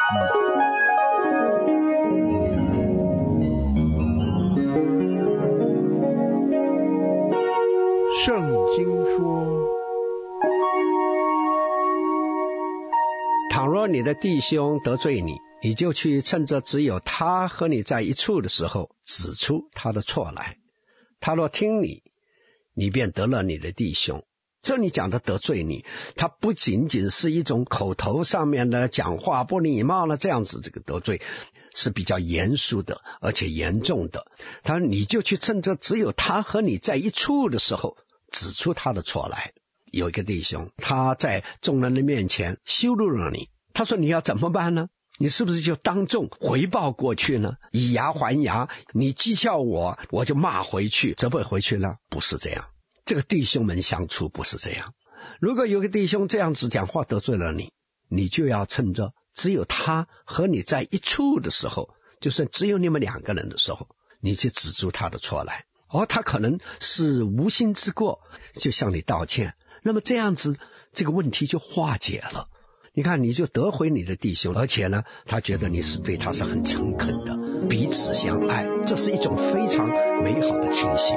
Speaker 1: 嗯，圣经说，
Speaker 5: 倘若你的弟兄得罪你，你就去趁着只有他和你在一处的时候，指出他的错来。他若听你，你便得了你的弟兄。这里讲的得罪你，他不仅仅是一种口头上面的讲话不礼貌了，这样子这个得罪是比较严肃的，而且严重的。他说你就去趁着只有他和你在一处的时候，指出他的错来。有一个弟兄，他在众人的面前羞辱了你，他说你要怎么办呢？你是不是就当众回报过去呢？以牙还牙，你讥笑我，我就骂回去，责备回去呢？不是这样，这个弟兄们相处不是这样。如果有个弟兄这样子讲话得罪了你，你就要趁着只有他和你在一处的时候，就是只有你们两个人的时候，你去指出他的错来。而他可能是无心之过，就向你道歉，那么这样子这个问题就化解了。你看，你就得回你的弟兄，而且呢，他觉得你是对他是很诚恳的，彼此相爱，这是一种非常美好的情形。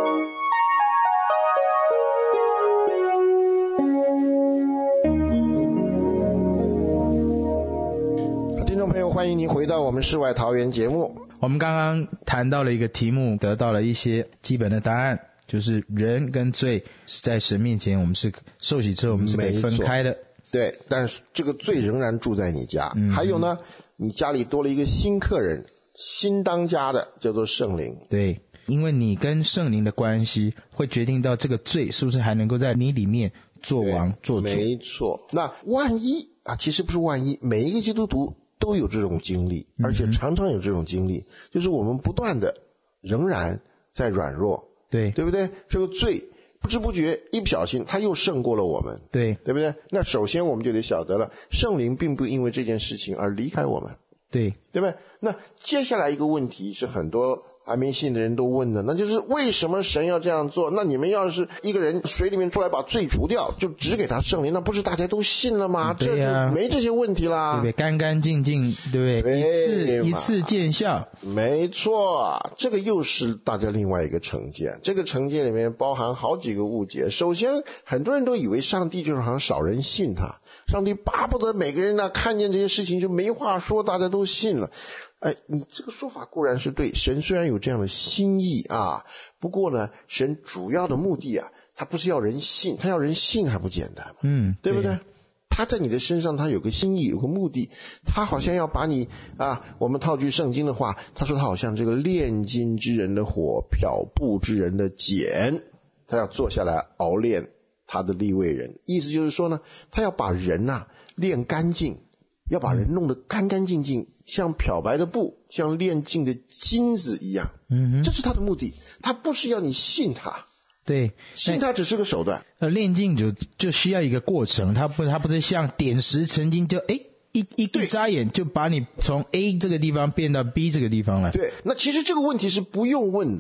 Speaker 1: 听众朋友，欢迎您回到我们世外桃源节目。
Speaker 3: 我们刚刚谈到了一个题目，得到了一些基本的答案，就是人跟罪是在神面前，我们是受洗之后我们是被分开的。
Speaker 1: 对，但是这个罪仍然住在你家。嗯，还有呢，你家里多了一个新客人，新当家的，叫做圣灵。
Speaker 3: 对，因为你跟圣灵的关系会决定到这个罪是不是还能够在你里面做王做主。
Speaker 1: 没错。那万一啊，其实不是万一，每一个基督徒都有这种经历，而且常常有这种经历，嗯，就是我们不断的仍然在软弱。
Speaker 3: 对，
Speaker 1: 对不对？这个罪不知不觉一不小心他又胜过了我们。
Speaker 3: 对，
Speaker 1: 对不对？那首先我们就得晓得了，圣灵并不因为这件事情而离开我们。
Speaker 3: 对，
Speaker 1: 对不对？那接下来一个问题是很多还没信的人都问的，那就是为什么神要这样做？那你们要是一个人水里面出来把罪除掉，就只给他圣灵，那不是大家都信了吗？
Speaker 3: 对呀，
Speaker 1: 这就没这些问题啦，
Speaker 3: 对不对？干干净净，对不对？一次一次见效。
Speaker 1: 没错，这个又是大家另外一个成见。这个成见里面包含好几个误解。首先，很多人都以为上帝就是好像少人信他，上帝巴不得每个人呢看见这些事情就没话说，大家都信了。哎，你这个说法固然是对，神虽然有这样的心意啊，不过呢，神主要的目的啊，他不是要人信，他要人信还不简单吗？嗯，对不对？他在你的身上，他有个心意，有个目的，他好像要把你啊，我们套句圣经的话，他说他好像这个炼金之人的火，漂布之人的碱，他要坐下来熬炼他的利未人，意思就是说呢，他要把人啊炼干净，要把人弄得干干净净，像漂白的布，像炼净的金子一样。嗯哼，这是他的目的，他不是要你信他。
Speaker 3: 对，
Speaker 1: 信他只是个手段。
Speaker 3: 呃，炼净就就需要一个过程，他不他不是像点石成金，就哎一一一眨眼就把你从 A 这个地方变到 B 这个地方来。
Speaker 1: 对，那其实这个问题是不用问的，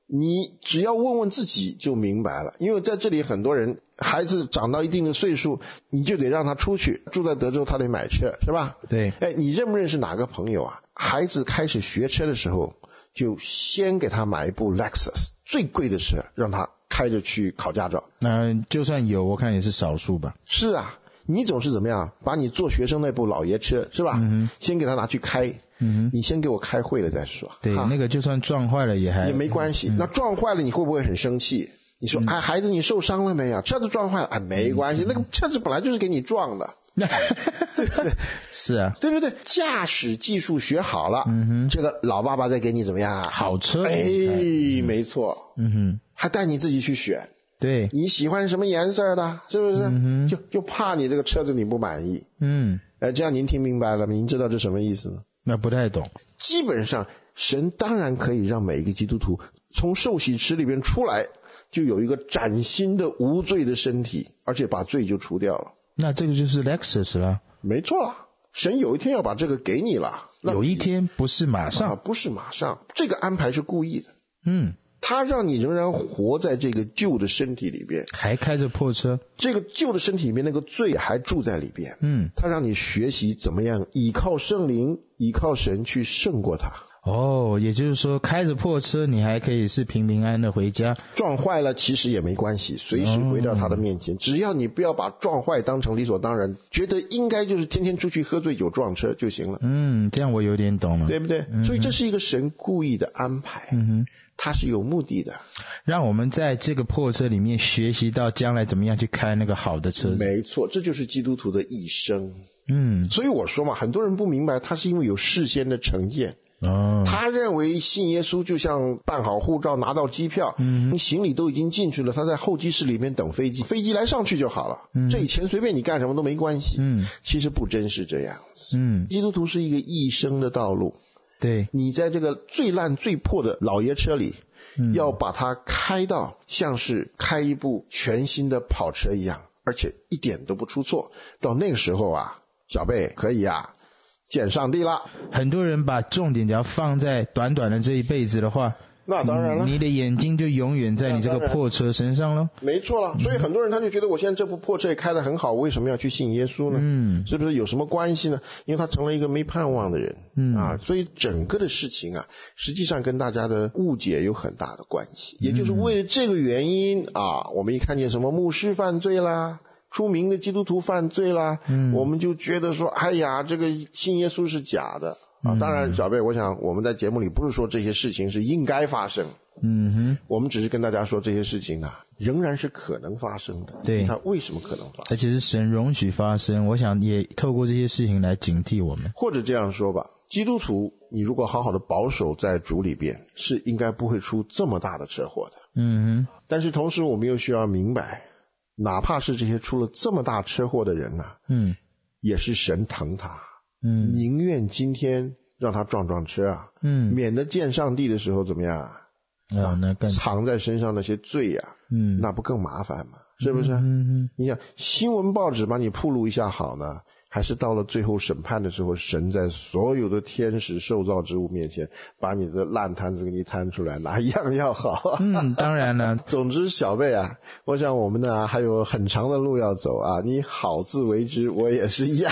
Speaker 1: 你只要问问自己就明白了。因为在这里很多人孩子长到一定的岁数，你就得让他出去，住在德州他得买车，是吧？
Speaker 3: 对。
Speaker 1: 哎，你认不认识哪个朋友啊，孩子开始学车的时候就先给他买一部 Lexus 最贵的车，让他开着去考驾照。
Speaker 3: 那、呃、就算有，我看也是少数吧。
Speaker 1: 是啊，你总是怎么样把你做学生那部老爷车，是吧、嗯、先给他拿去开，嗯，你先给我开会了再说。
Speaker 3: 对，那个就算撞坏了也还
Speaker 1: 也没关系、嗯、那撞坏了你会不会很生气？你说、嗯、哎，孩子你受伤了没有？车子撞坏了，哎，没关系、嗯、那个车子本来就是给你撞的对不对？
Speaker 3: 是啊，
Speaker 1: 对不对？驾驶技术学好了，嗯哼，这个老爸爸再给你怎么样？
Speaker 3: 好车，
Speaker 1: 哎、嗯，没错，
Speaker 3: 嗯哼，
Speaker 1: 还带你自己去选，
Speaker 3: 对，
Speaker 1: 你喜欢什么颜色的，是不是？嗯、就就怕你这个车子你不满意，嗯，哎，这样您听明白了吗？您知道这什么意思呢？
Speaker 3: 那不太懂。
Speaker 1: 基本上，神当然可以让每一个基督徒从受洗池里边出来，就有一个崭新的无罪的身体，而且把罪就除掉了。
Speaker 3: 那这个就是 Lexus 了。
Speaker 1: 没错，神有一天要把这个给你了。
Speaker 3: 有一天，不是马上、啊、
Speaker 1: 不是马上，这个安排是故意的。
Speaker 3: 嗯，
Speaker 1: 他让你仍然活在这个旧的身体里边，
Speaker 3: 还开着破车，
Speaker 1: 这个旧的身体里面那个罪还住在里边。嗯，他让你学习怎么样依靠圣灵，依靠神去胜过他。
Speaker 3: 哦，也就是说开着破车你还可以是平平安安的回家，
Speaker 1: 撞坏了其实也没关系，随时回到他的面前、哦、只要你不要把撞坏当成理所当然，觉得应该就是天天出去喝醉酒撞车就行了。
Speaker 3: 嗯，这样我有点懂了，
Speaker 1: 对不对、嗯、所以这是一个神故意的安排，嗯哼，它是有目的的，
Speaker 3: 让我们在这个破车里面学习到将来怎么样去开那个好的车子。
Speaker 1: 没错，这就是基督徒的一生。嗯，所以我说嘛，很多人不明白，他是因为有事先的成见。哦，他认为信耶稣就像办好护照拿到机票，嗯，行李都已经进去了，他在候机室里面等飞机，飞机来上去就好了，嗯，这以前随便你干什么都没关系，嗯，其实不真是这样子，嗯，基督徒是一个一生的道路，
Speaker 3: 对，
Speaker 1: 你在这个最烂最破的老爷车里、嗯、要把它开到像是开一部全新的跑车一样，而且一点都不出错，到那个时候啊，小贝可以啊见上帝了。
Speaker 3: 很多人把重点只要放在短短的这一辈子的话，
Speaker 1: 那当然了，
Speaker 3: 你的眼睛就永远在你这个破车身上了。
Speaker 1: 没错了，所以很多人他就觉得我现在这部破车也开得很好，我为什么要去信耶稣呢？嗯，是不是有什么关系呢？因为他成了一个没盼望的人，嗯啊，所以整个的事情啊，实际上跟大家的误解有很大的关系。也就是为了这个原因啊，我们一看见什么牧师犯罪啦，出名的基督徒犯罪啦、嗯、我们就觉得说哎呀这个信耶稣是假的啊。当然小贝，我想我们在节目里不是说这些事情是应该发生，嗯哼，我们只是跟大家说这些事情啊仍然是可能发生的。
Speaker 3: 对，
Speaker 1: 它为什么可能发生，
Speaker 3: 而且是神容许发生，我想也透过这些事情来警惕我们。
Speaker 1: 或者这样说吧，基督徒你如果好好的保守在主里边，是应该不会出这么大的车祸的。嗯哼，但是同时我们又需要明白，哪怕是这些出了这么大车祸的人啊，嗯，也是神疼他，嗯，宁愿今天让他撞撞车啊，嗯，免得见上帝的时候怎么样啊？
Speaker 3: 啊，那更
Speaker 1: 藏在身上那些罪啊，嗯，那不更麻烦吗？是不是？嗯嗯，你想新闻报纸把你暴露一下好呢，还是到了最后审判的时候，神在所有的天使受造之物面前把你的烂摊子给你摊出来，哪一样要好？
Speaker 3: 嗯，当然了。
Speaker 1: 总之小贝啊，我想我们呢还有很长的路要走啊，你好自为之，我也是一样。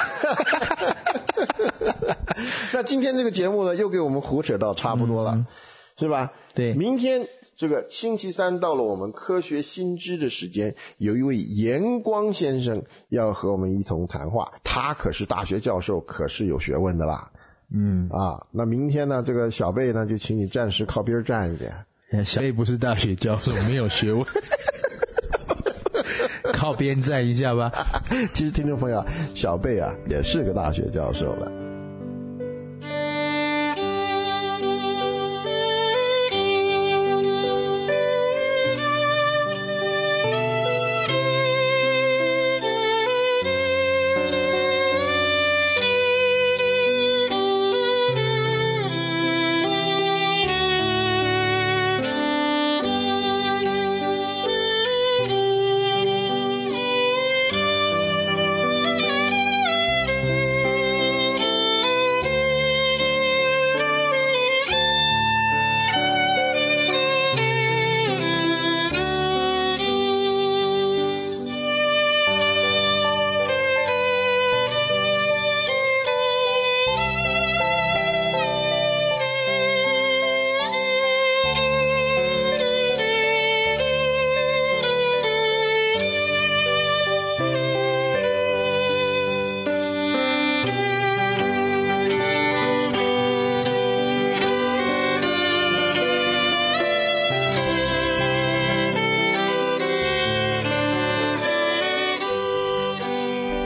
Speaker 1: 那今天这个节目呢又给我们胡扯到差不多了，嗯，是吧？
Speaker 3: 对，
Speaker 1: 明天这个星期三到了我们科学新知的时间，有一位严光先生要和我们一同谈话，他可是大学教授，可是有学问的啦。嗯啊，那明天呢这个小贝呢就请你暂时靠边站一点。
Speaker 3: 小贝不是大学教授，没有学问。靠边站一下吧。
Speaker 1: 其实听众朋友，小贝啊也是个大学教授了。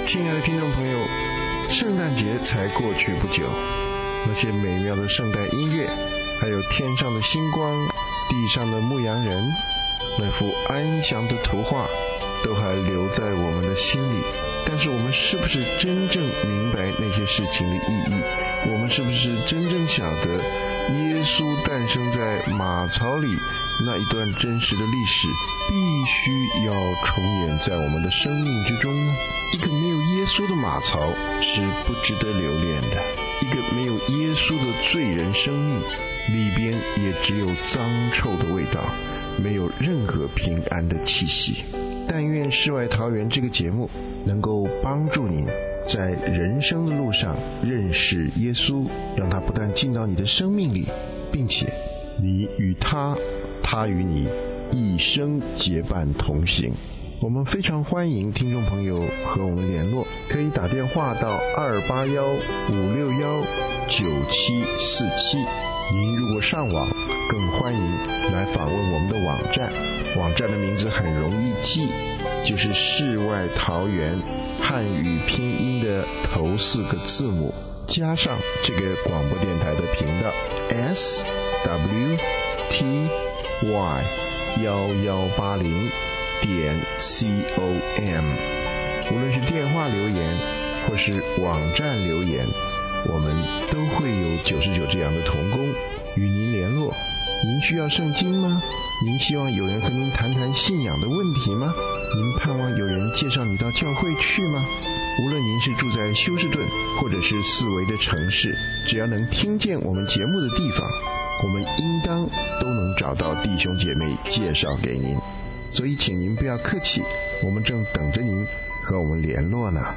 Speaker 1: 亲爱的听众朋友，圣诞节才过去不久，那些美妙的圣诞音乐，还有天上的星光，地上的牧羊人，那幅安详的图画都还留在我们的心里。但是我们是不是真正明白那些事情的意义？我们是不是真正晓得耶稣诞生在马槽里那一段真实的历史必须要重演在我们的生命之中呢？一个没有耶稣的马槽是不值得留恋的，一个没有耶稣的罪人生命里边也只有脏臭的味道，没有任何平安的气息。但愿世外桃源这个节目能够帮助您在人生的路上认识耶稣，让他不但进到你的生命里，并且你与他，他与你一生结伴同行。我们非常欢迎听众朋友和我们联络，可以打电话到二八一五六一九七四七。您如果上网，更欢迎来访问我们的网站，网站的名字很容易记，就是世外桃源汉语拼音的头四个字母加上这个广播电台的频道 S W T Y 一一八零点 C O M。 无论是电话留言或是网站留言，我们都会有九十九之羊的同工与您联络。您需要圣经吗？您希望有人和您谈谈信仰的问题吗？您盼望有人介绍你到教会去吗？无论您是住在休斯顿或者是四围的城市，只要能听见我们节目的地方，我们应当都能找到弟兄姐妹介绍给您。所以请您不要客气，我们正等着您和我们联络呢。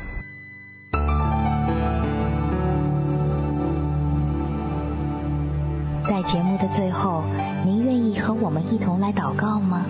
Speaker 2: 在节目的最后，您愿意和我们一同来祷告吗？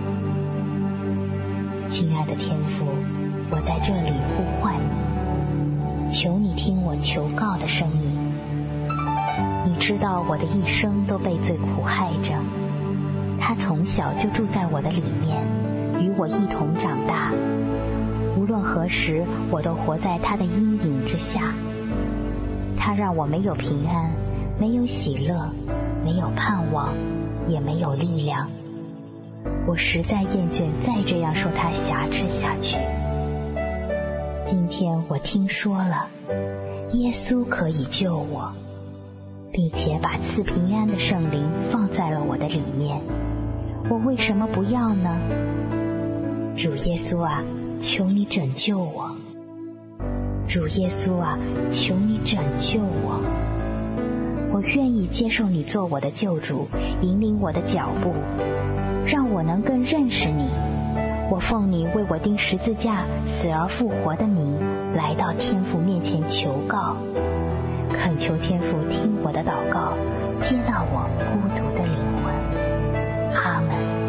Speaker 2: 亲爱的天父，我在这里呼唤你，求你听我求告的声音。你知道我的一生都被罪苦害着，他从小就住在我的里面，与我一同长大。无论何时，我都活在他的阴影之下。他让我没有平安，没有喜乐，没有盼望，也没有力量。我实在厌倦再这样受他辖制下去。今天我听说了，耶稣可以救我，并且把赐平安的圣灵放在了我的里面。我为什么不要呢？主耶稣啊，求你拯救我！主耶稣啊，求你拯救我！我愿意接受你做我的救主，引领我的脚步，让我能更认识你。我奉你为我钉十字架死而复活的名，来到天父面前求告，恳求天父听我的祷告，接纳我孤独的灵魂。阿们。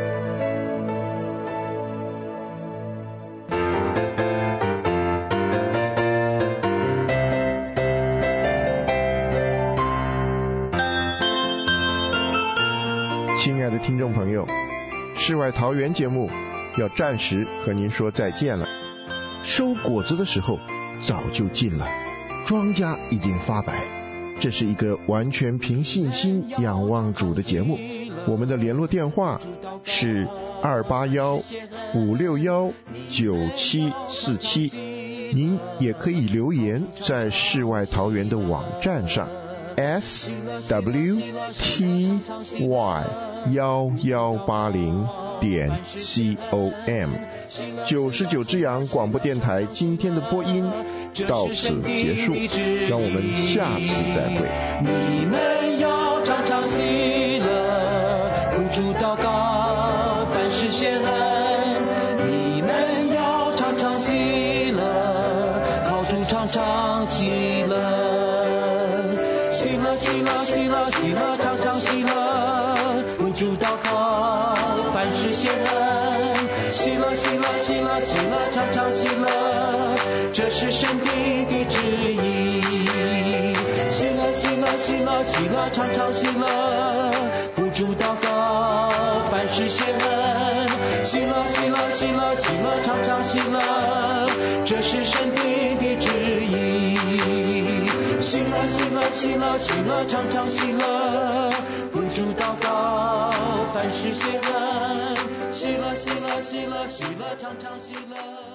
Speaker 1: 亲爱的听众朋友，世外桃源节目要暂时和您说再见了。收果子的时候早就近了，庄稼已经发白。这是一个完全凭信心仰望主的节目。我们的联络电话是二八一五六一九七四七，您也可以留言在世外桃源的网站上 S W T Y 一一八零点 C O M。 九十九之羊广播电台今天的播音到此结束，让我们下次再会。
Speaker 6: 你们要常常喜乐，不住祷告，凡事谢恩。你们要常常喜乐，靠主常常喜乐。喜乐喜乐喜乐喜乐，常常喜乐，不住祷告，凡事谢恩。喜乐喜乐喜乐喜乐，常常喜乐，这是神的的旨意。喜乐喜乐喜乐喜乐，常常喜乐，不住祷告，凡事谢恩。 喜乐喜乐喜乐喜乐常常喜乐，这是神定的旨意。喜乐喜乐喜乐喜乐常常喜乐，不住祷告凡事谢恩。喜乐喜乐喜乐喜乐常常喜乐。